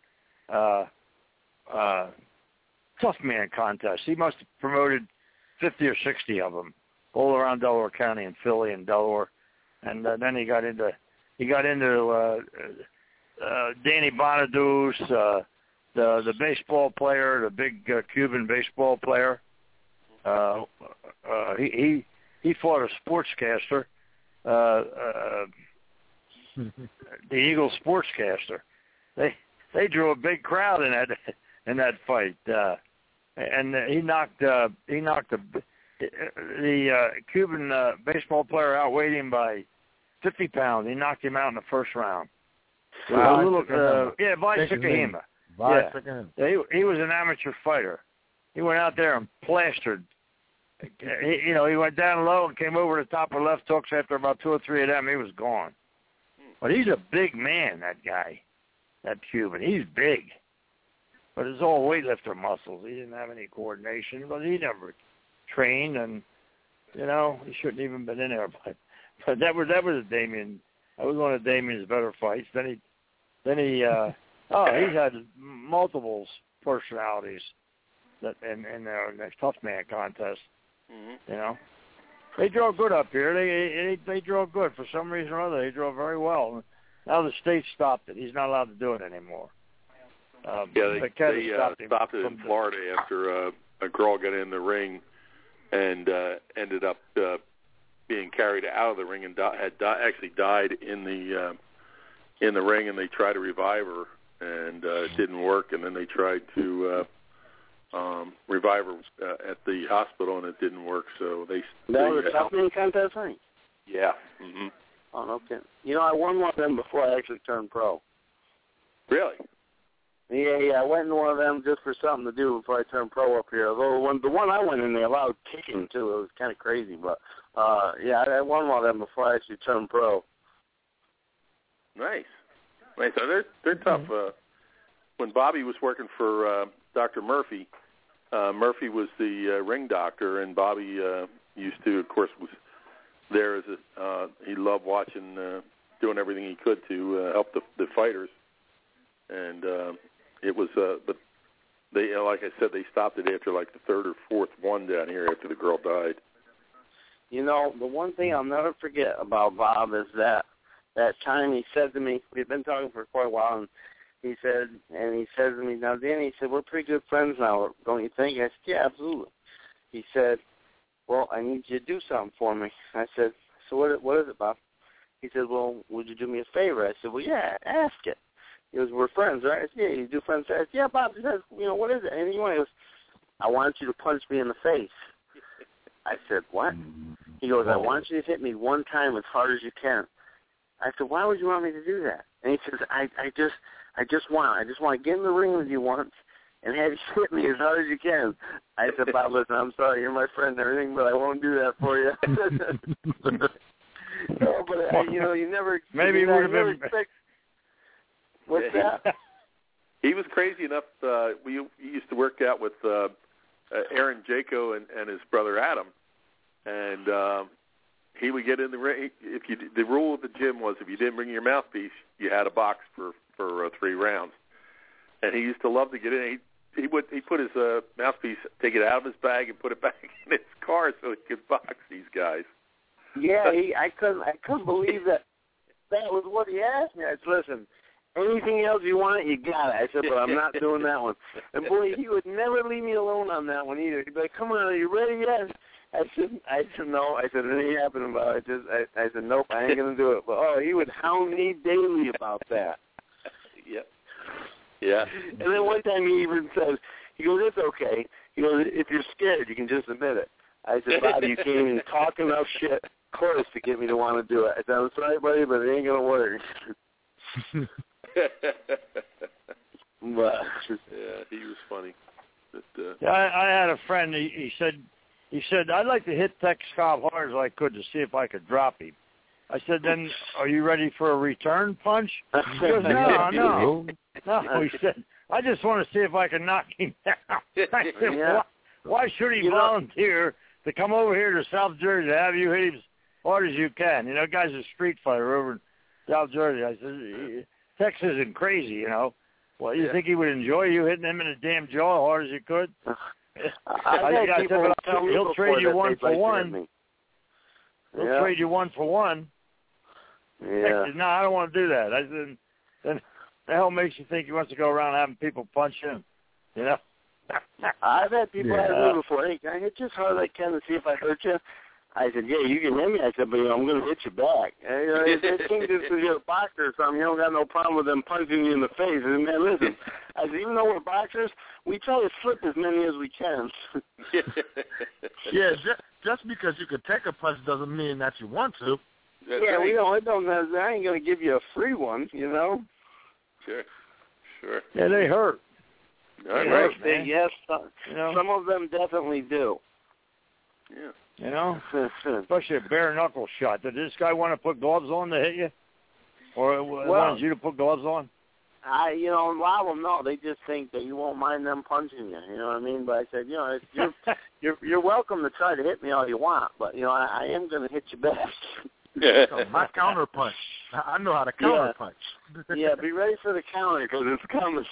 Tough man contest. He must have promoted 50 or 60 of them all around Delaware County and Philly and Delaware, and then he got into Danny Bonaduce, the baseball player, the big Cuban baseball player. He fought a sportscaster, the Eagles sportscaster. They drew a big crowd in that fight, and he knocked the Cuban baseball player outweighed him by 50 pounds. He knocked him out in the first round. Wow. Vai Sukahima. He was an amateur fighter. He went out there and plastered. He went down low and came over the top of left hooks. After about 2 or 3 of them, he was gone. But he's a big man, that guy, that Cuban. He's big. But it's all weightlifter muscles. He didn't have any coordination, but he never trained, and, he shouldn't even been in there. But that was a Damien. That was one of Damien's better fights. Then he he's had multiple personalities that in the tough man contest. Mm-hmm. You know, they draw good up here. They draw good for some reason or other. They draw very well. Now the state stopped it. He's not allowed to do it anymore. They stopped it in Florida after a girl got in the ring and ended up being carried out of the ring and actually died in the ring, and they tried to revive her, and it didn't work, and then they tried to revive her at the hospital, and it didn't work, so they... That was a tough man contest, right? Yeah. Mm-hmm. Oh, no kidding. You know, I won one of them before I actually turned pro. Really? Yeah, I went in one of them just for something to do before I turned pro up here. Although the one I went in, they allowed kicking, too. It was kind of crazy, but, I won one of them before I actually turned pro. Nice. So they're tough. When Bobby was working for Dr. Murphy, Murphy was the ring doctor, and Bobby used to, of course, was there as he loved watching, doing everything he could to help the fighters, and it was. But they, like I said, they stopped it after like the third or fourth one down here after the girl died. You know, the one thing I'll never forget about Bob is that time he said to me, we've been talking for quite a while, and he said to me, now, Danny, he said, we're pretty good friends now, don't you think? I said, yeah, absolutely. He said, well, I need you to do something for me. I said, so what is it, Bob? He said, well, would you do me a favor? I said, well, yeah, ask it. He goes, we're friends, right? I said, yeah, you do friends. I said, yeah, Bob. He says, what is it? Anything you want? He goes, I want you to punch me in the face. I said, what? He goes, I want you to hit me one time as hard as you can. I said, why would you want me to do that? And he says, I just want to get in the ring with you once and have you hit me as hard as you can. I said, Bob, listen, I'm sorry, you're my friend and everything, but I won't do that for you. No, but you never. Maybe he would have been. What's that? He was crazy enough. We used to work out with Aaron Jaco and his brother Adam, and he would get in the ring. The rule of the gym was if you didn't bring your mouthpiece, you had a box for 3 rounds. And he used to love to get in. He put his mouthpiece, take it out of his bag, and put it back in his car so he could box these guys. Yeah, I couldn't believe that was what he asked me. I said, listen, anything else you want, you got it. I said, but I'm not doing that one. And boy, he would never leave me alone on that one either. He'd be like, come on, are you ready yet? I said no. I said, it ain't happening about it. I said, nope, I ain't going to do it. But, he would hound me daily about that. Yep. Yeah. And then one time he even says, he goes, it's okay. He goes, if you're scared, you can just admit it. I said, Bob, you can't even talk enough shit close to get me to want to do it. I said, I'm sorry, buddy, but it ain't going to work. But yeah, he was funny. But, I had a friend. He said I'd like to hit Tex Cobb hard as I could to see if I could drop him. I said, then are you ready for a return punch? He goes, no. He said, I just want to see if I can knock him down. I said, why should he volunteer to come over here to South Jersey to have you hit him as hard as you can? Guy's a street fighter over in South Jersey. I said, Tex isn't crazy, Well, you think he would enjoy you hitting him in the damn jaw as hard as you could? He'll trade you one for one. He'll trade you one for one. Yeah. No, I don't want to do that. I said, then the hell makes you think he wants to go around having people punch him? I've had people ask me before, hey, can I hit you as hard as I can to see if I hurt you? I said, yeah, you can hit me. I said, but I'm going to hit you back. It seems just because you're a boxer or something, you don't got no problem with them punching you in the face. I said, man, listen, I said, even though we're boxers, we try to slip as many as we can. Yeah, just because you could take a punch doesn't mean that you want to. That's yeah, right. it don't. I ain't going to give you a free one, Sure. Yeah, they hurt. All right. Yes, some of them definitely do. Yeah. Especially a bare knuckle shot. Did this guy want to put gloves on to hit you, or wanted you to put gloves on? A lot of them, no. They just think that you won't mind them punching you. You know what I mean? But I said, you're welcome to try to hit me all you want, but I am going to hit you back. My counter punch. I know how to counter punch. Yeah, be ready for the counter because it's coming.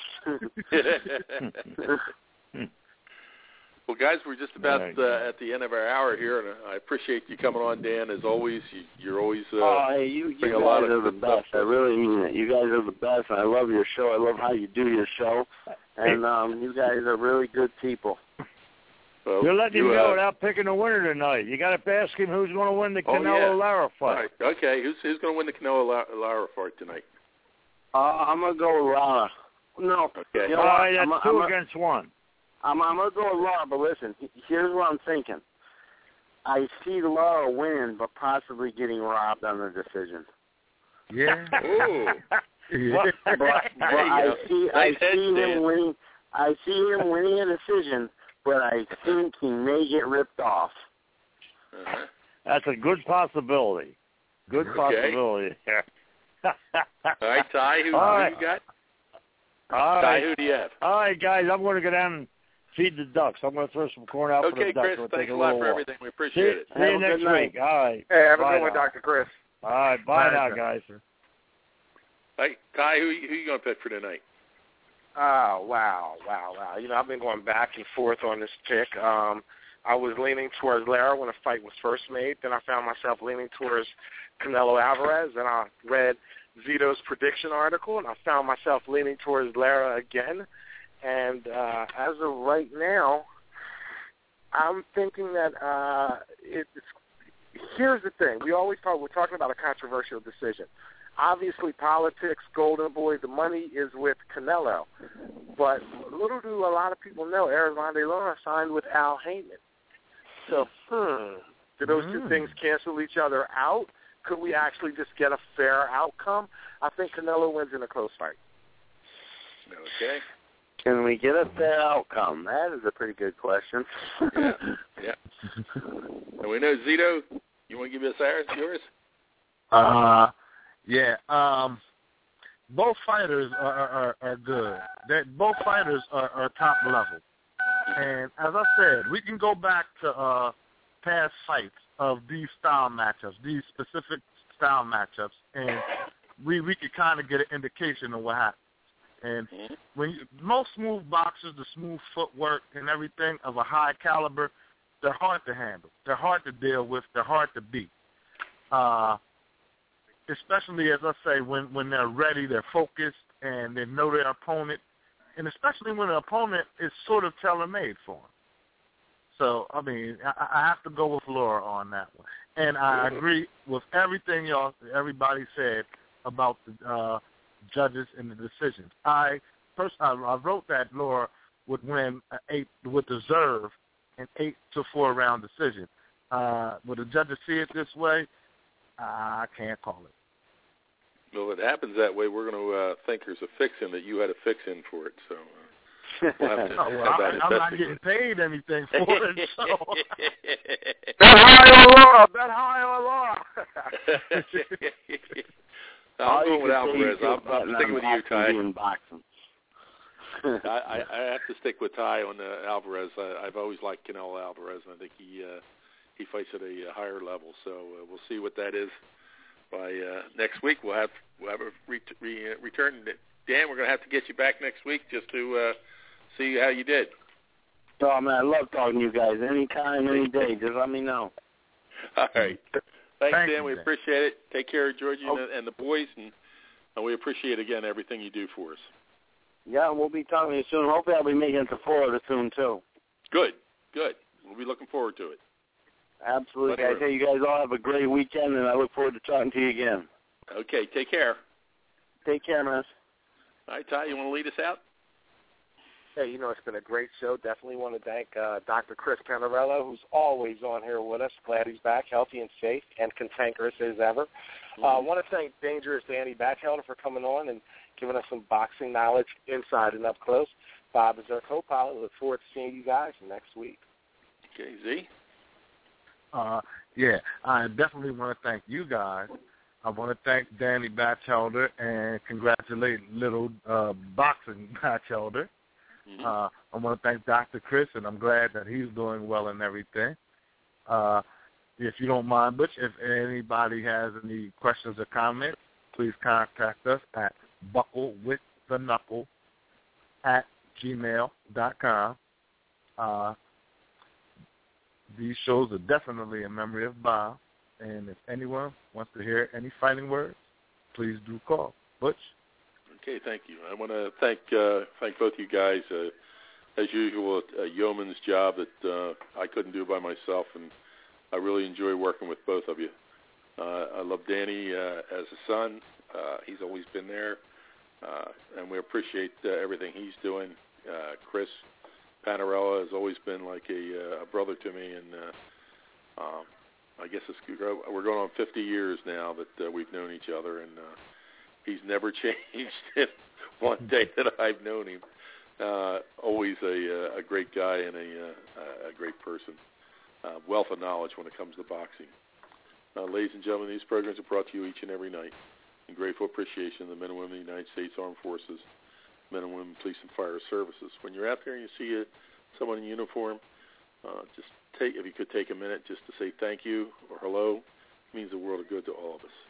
Well, guys, we're just about at the end of our hour here, and I appreciate you coming on, Dan. As always, you're always you bring guys a lot are of the best. I really mean it. You guys are the best. I love your show. I love how you do your show, and you guys are really good people. Well, You're letting him go without picking a winner tonight. You got to ask him who's going to win the Canelo-Lara fight. Right. Okay, who's going to win the Canelo-Lara fight tonight? I'm gonna go with Lara. No. Okay. You know All right, that's 2 against 1. I'm going to go with Lara, but listen, here's what I'm thinking. I see Lara winning, but possibly getting robbed on the decision. Yeah. Ooh. But I see him winning. I see him winning a decision, but I think he may get ripped off. Uh-huh. That's a good possibility. Good possibility. All right, Ty, who you got? All Ty, right. who do you have? All right, guys, I'm going to go down and feed the ducks. I'm going to throw some corn out for the ducks. Chris, We'll thanks take a a lot for walk. everything. We appreciate it. See you next week. All right. Hey, have a Bye good one, now. Dr. Chris. All right, bye now, guys. Hey, Ty, who you going to pick for tonight? Oh, wow. You know, I've been going back and forth on this pick. I was leaning towards Lara when the fight was first made. Then I found myself leaning towards Canelo Alvarez. Then I read Zito's prediction article, and I found myself leaning towards Lara again. And as of right now, I'm thinking that here's the thing. We're talking about a controversial decision. Obviously, politics, Golden Boy, the money is with Canelo. But little do a lot of people know, Erislandy Lara signed with Al Heyman. So, do those two things cancel each other out? Could we actually just get a fair outcome? I think Canelo wins in a close fight. Okay. Can we get a fair outcome? That is a pretty good question. Yeah. And we know Zito. You want to give us yours? Yeah. Both fighters are good. Both fighters are top level. And as I said, we can go back to past fights of these style matchups, these specific style matchups, and we could kind of get an indication of what happened. And when most smooth boxers, the smooth footwork and everything of a high caliber, they're hard to handle. They're hard to deal with. They're hard to beat. Especially, as I say, when they're ready, they're focused, and they know their opponent, and especially when the opponent is sort of tailor-made for them. So, I mean, I have to go with Lara on that one. And I agree with everything everybody said about the judges and the decisions. I wrote that Lara would win would deserve an 8-4 round decision. Would the judges see it this way? I can't call it. Well, if it happens that way, we're going to think there's a fix-in that you had a fix-in for it. So we'll have to have that I'm not getting paid anything for it. So. Bet high on Lara. I'm going with Alvarez. I'm sticking with you, Ty. I have to stick with Ty on Alvarez. I've always liked Canelo Alvarez, and I think he fights at a higher level. So we'll see what that is. By next week, we'll have a return. Dan, we're going to have to get you back next week just to see how you did. Oh, man, I love talking to you guys. Anytime, any day. Just let me know. All right. Thanks, Dan. You, we Dan. appreciate it. Take care of Georgie and the boys, and we appreciate, again, everything you do for us. Yeah, we'll be talking to you soon. Hopefully I'll be making it to Florida soon, too. Good. We'll be looking forward to it. Absolutely, guys. Hey, you guys all have a great weekend, and I look forward to talking to you again. Okay, take care. Take care, man. All right, Ty, you want to lead us out? Hey, it's been a great show. Definitely want to thank Dr. Chris Panarello, who's always on here with us. Glad he's back, healthy and safe, and cantankerous as ever. I want to thank Dangerous Danny Batchelder for coming on and giving us some boxing knowledge inside and up close. Bob is our co-pilot. Look forward to seeing you guys next week. Okay, Z? Yeah, I definitely want to thank you guys. I want to thank Danny Batchelder and congratulate little boxing Batchelder. I want to thank Dr. Chris, and I'm glad that he's doing well and everything. if you don't mind, Butch, if anybody has any questions or comments, please contact us at bucklewiththenukle@gmail.com. These shows are definitely in memory of Bob, and if anyone wants to hear any fighting words, please do call. Butch? Okay, thank you. I want to thank both you guys. As usual, a yeoman's job that I couldn't do by myself, and I really enjoy working with both of you. I love Danny as a son. He's always been there, and we appreciate everything he's doing. Chris Panarella has always been like a brother to me, and I guess we're going on 50 years now that we've known each other, and he's never changed in one day that I've known him. Always a great guy and a great person. Wealth of knowledge when it comes to boxing. Ladies and gentlemen, these programs are brought to you each and every night in grateful appreciation of the men and women of the United States Armed Forces, men and women police and fire services. When you're out there and you see someone in uniform, if you could take a minute just to say thank you or hello, it means the world of good to all of us.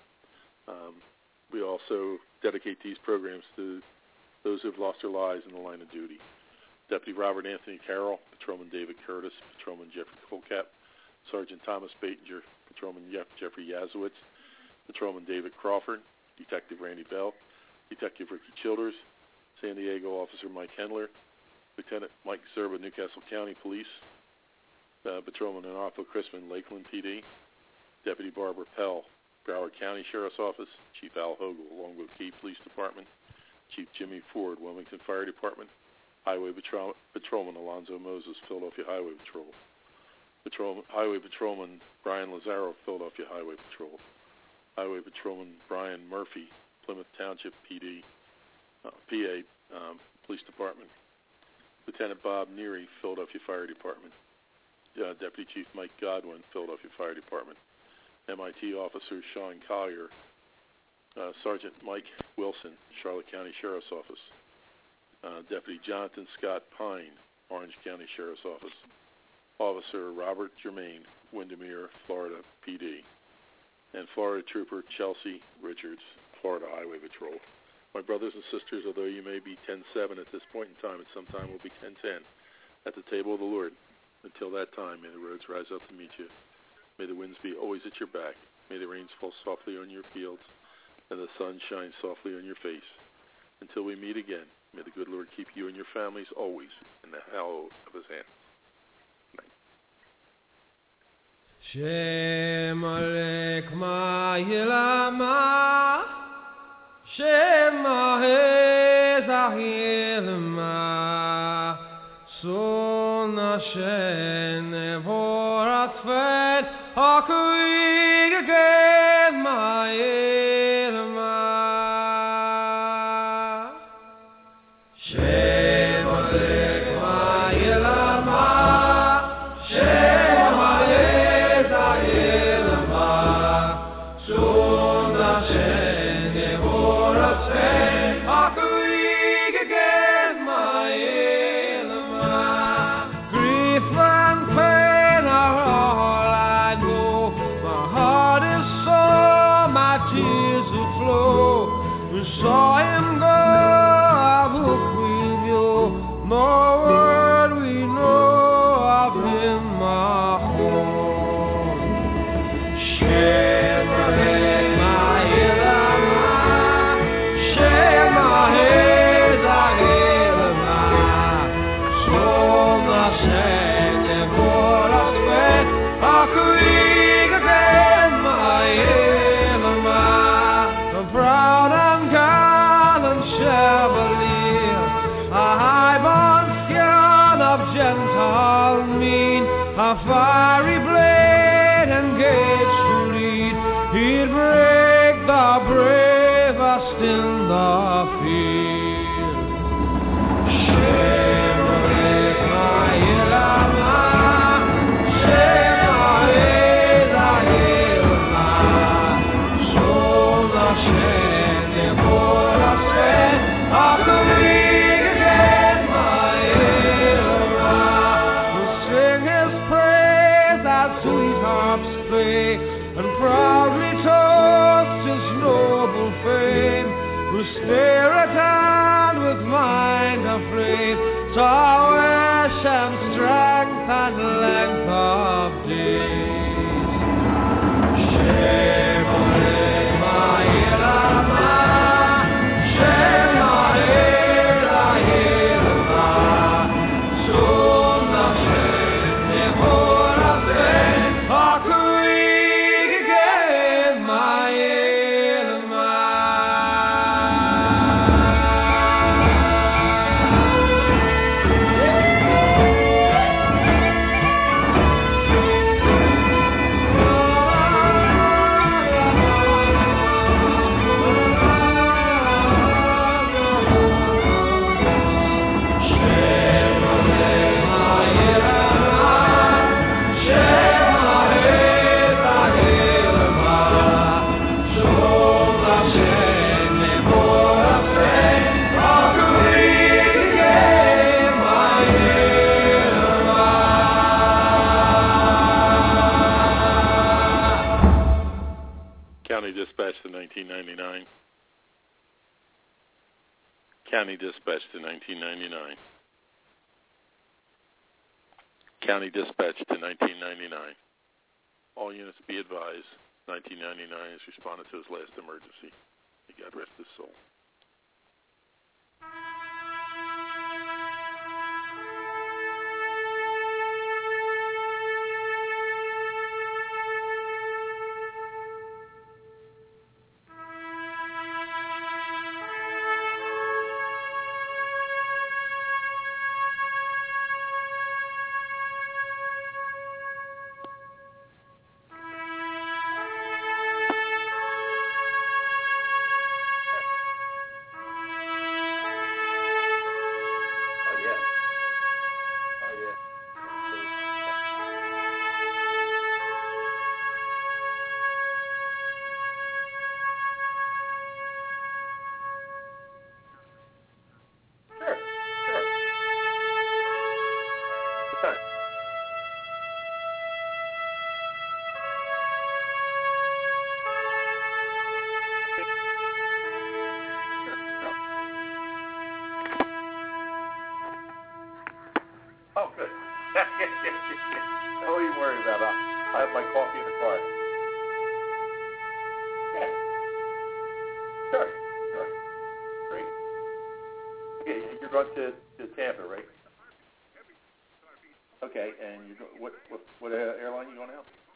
We also dedicate these programs to those who have lost their lives in the line of duty. Deputy Robert Anthony Carroll, Patrolman David Curtis, Patrolman Jeffrey Colcap, Sergeant Thomas Batinger, Patrolman Jeffrey Yazowitz, Patrolman David Crawford, Detective Randy Bell, Detective Ricky Childers, San Diego Officer Mike Hendler, Lieutenant Mike Zerba, Newcastle County Police, Patrolman Arthur Crispin, Lakeland PD, Deputy Barbara Pell, Broward County Sheriff's Office, Chief Al Hogle, Longwood Key Police Department, Chief Jimmy Ford, Wilmington Fire Department, Highway Patrolman Alonzo Moses, Philadelphia Highway Patrol, Highway Patrolman Brian Lazaro, Philadelphia Highway Patrol, Highway Patrolman Brian Murphy, Plymouth Township PD, PA Police Department, Lieutenant Bob Neary, Philadelphia Fire Department, Deputy Chief Mike Godwin, Philadelphia Fire Department, MIT Officer Sean Collier, Sergeant Mike Wilson, Charlotte County Sheriff's Office, Deputy Jonathan Scott Pine, Orange County Sheriff's Office, Officer Robert Germain, Windermere, Florida PD, and Florida Trooper Chelsea Richards, Florida Highway Patrol. My brothers and sisters, although you may be 10-7 at this point in time, at some time will be 10-10 at the table of the Lord. Until that time, may the roads rise up to meet you. May the winds be always at your back. May the rains fall softly on your fields, and the sun shine softly on your face. Until we meet again, may the good Lord keep you and your families always in the hollow of his hand. Shem Alek Ma'ilama, Shem Ahezahilma, Son Hashem Nevoratfet, Hakuig again Ma'ilma. Shem Alek Ma'ilama, Shem Ahezahilma, Son Hashem Nevoratfet, Hakuig again Ma'ilma. Grief and pain are all I know. My heart is sore, my tears will flow. We saw him go, I look with you. No word we know of him, my home. Shem Alek Ma'ilama, Shem Ahezahilma, Son Hashem Nevoratfet, Hakuig again Ma'ilma. The proud and gallant Chevalier, a high-born scion of Gentile mien, a fiery blade engaged to lead, he'd break the bravest in the field. Shem Alek Ma'ilama, Shem Ahezahilma, Son Hashem Nevoratfet, Hakuig again Ma'ilma. We'll sing his praise County Dispatch to 1999. County Dispatch to 1999. All units be advised, 1999 has responded to his last emergency. May God rest his soul. Oh, good. Don't even worry about it. I have my coffee in the car. Yeah. Sure. Great. Okay, you're going to Tampa, right? Okay, and you what airline are you going out?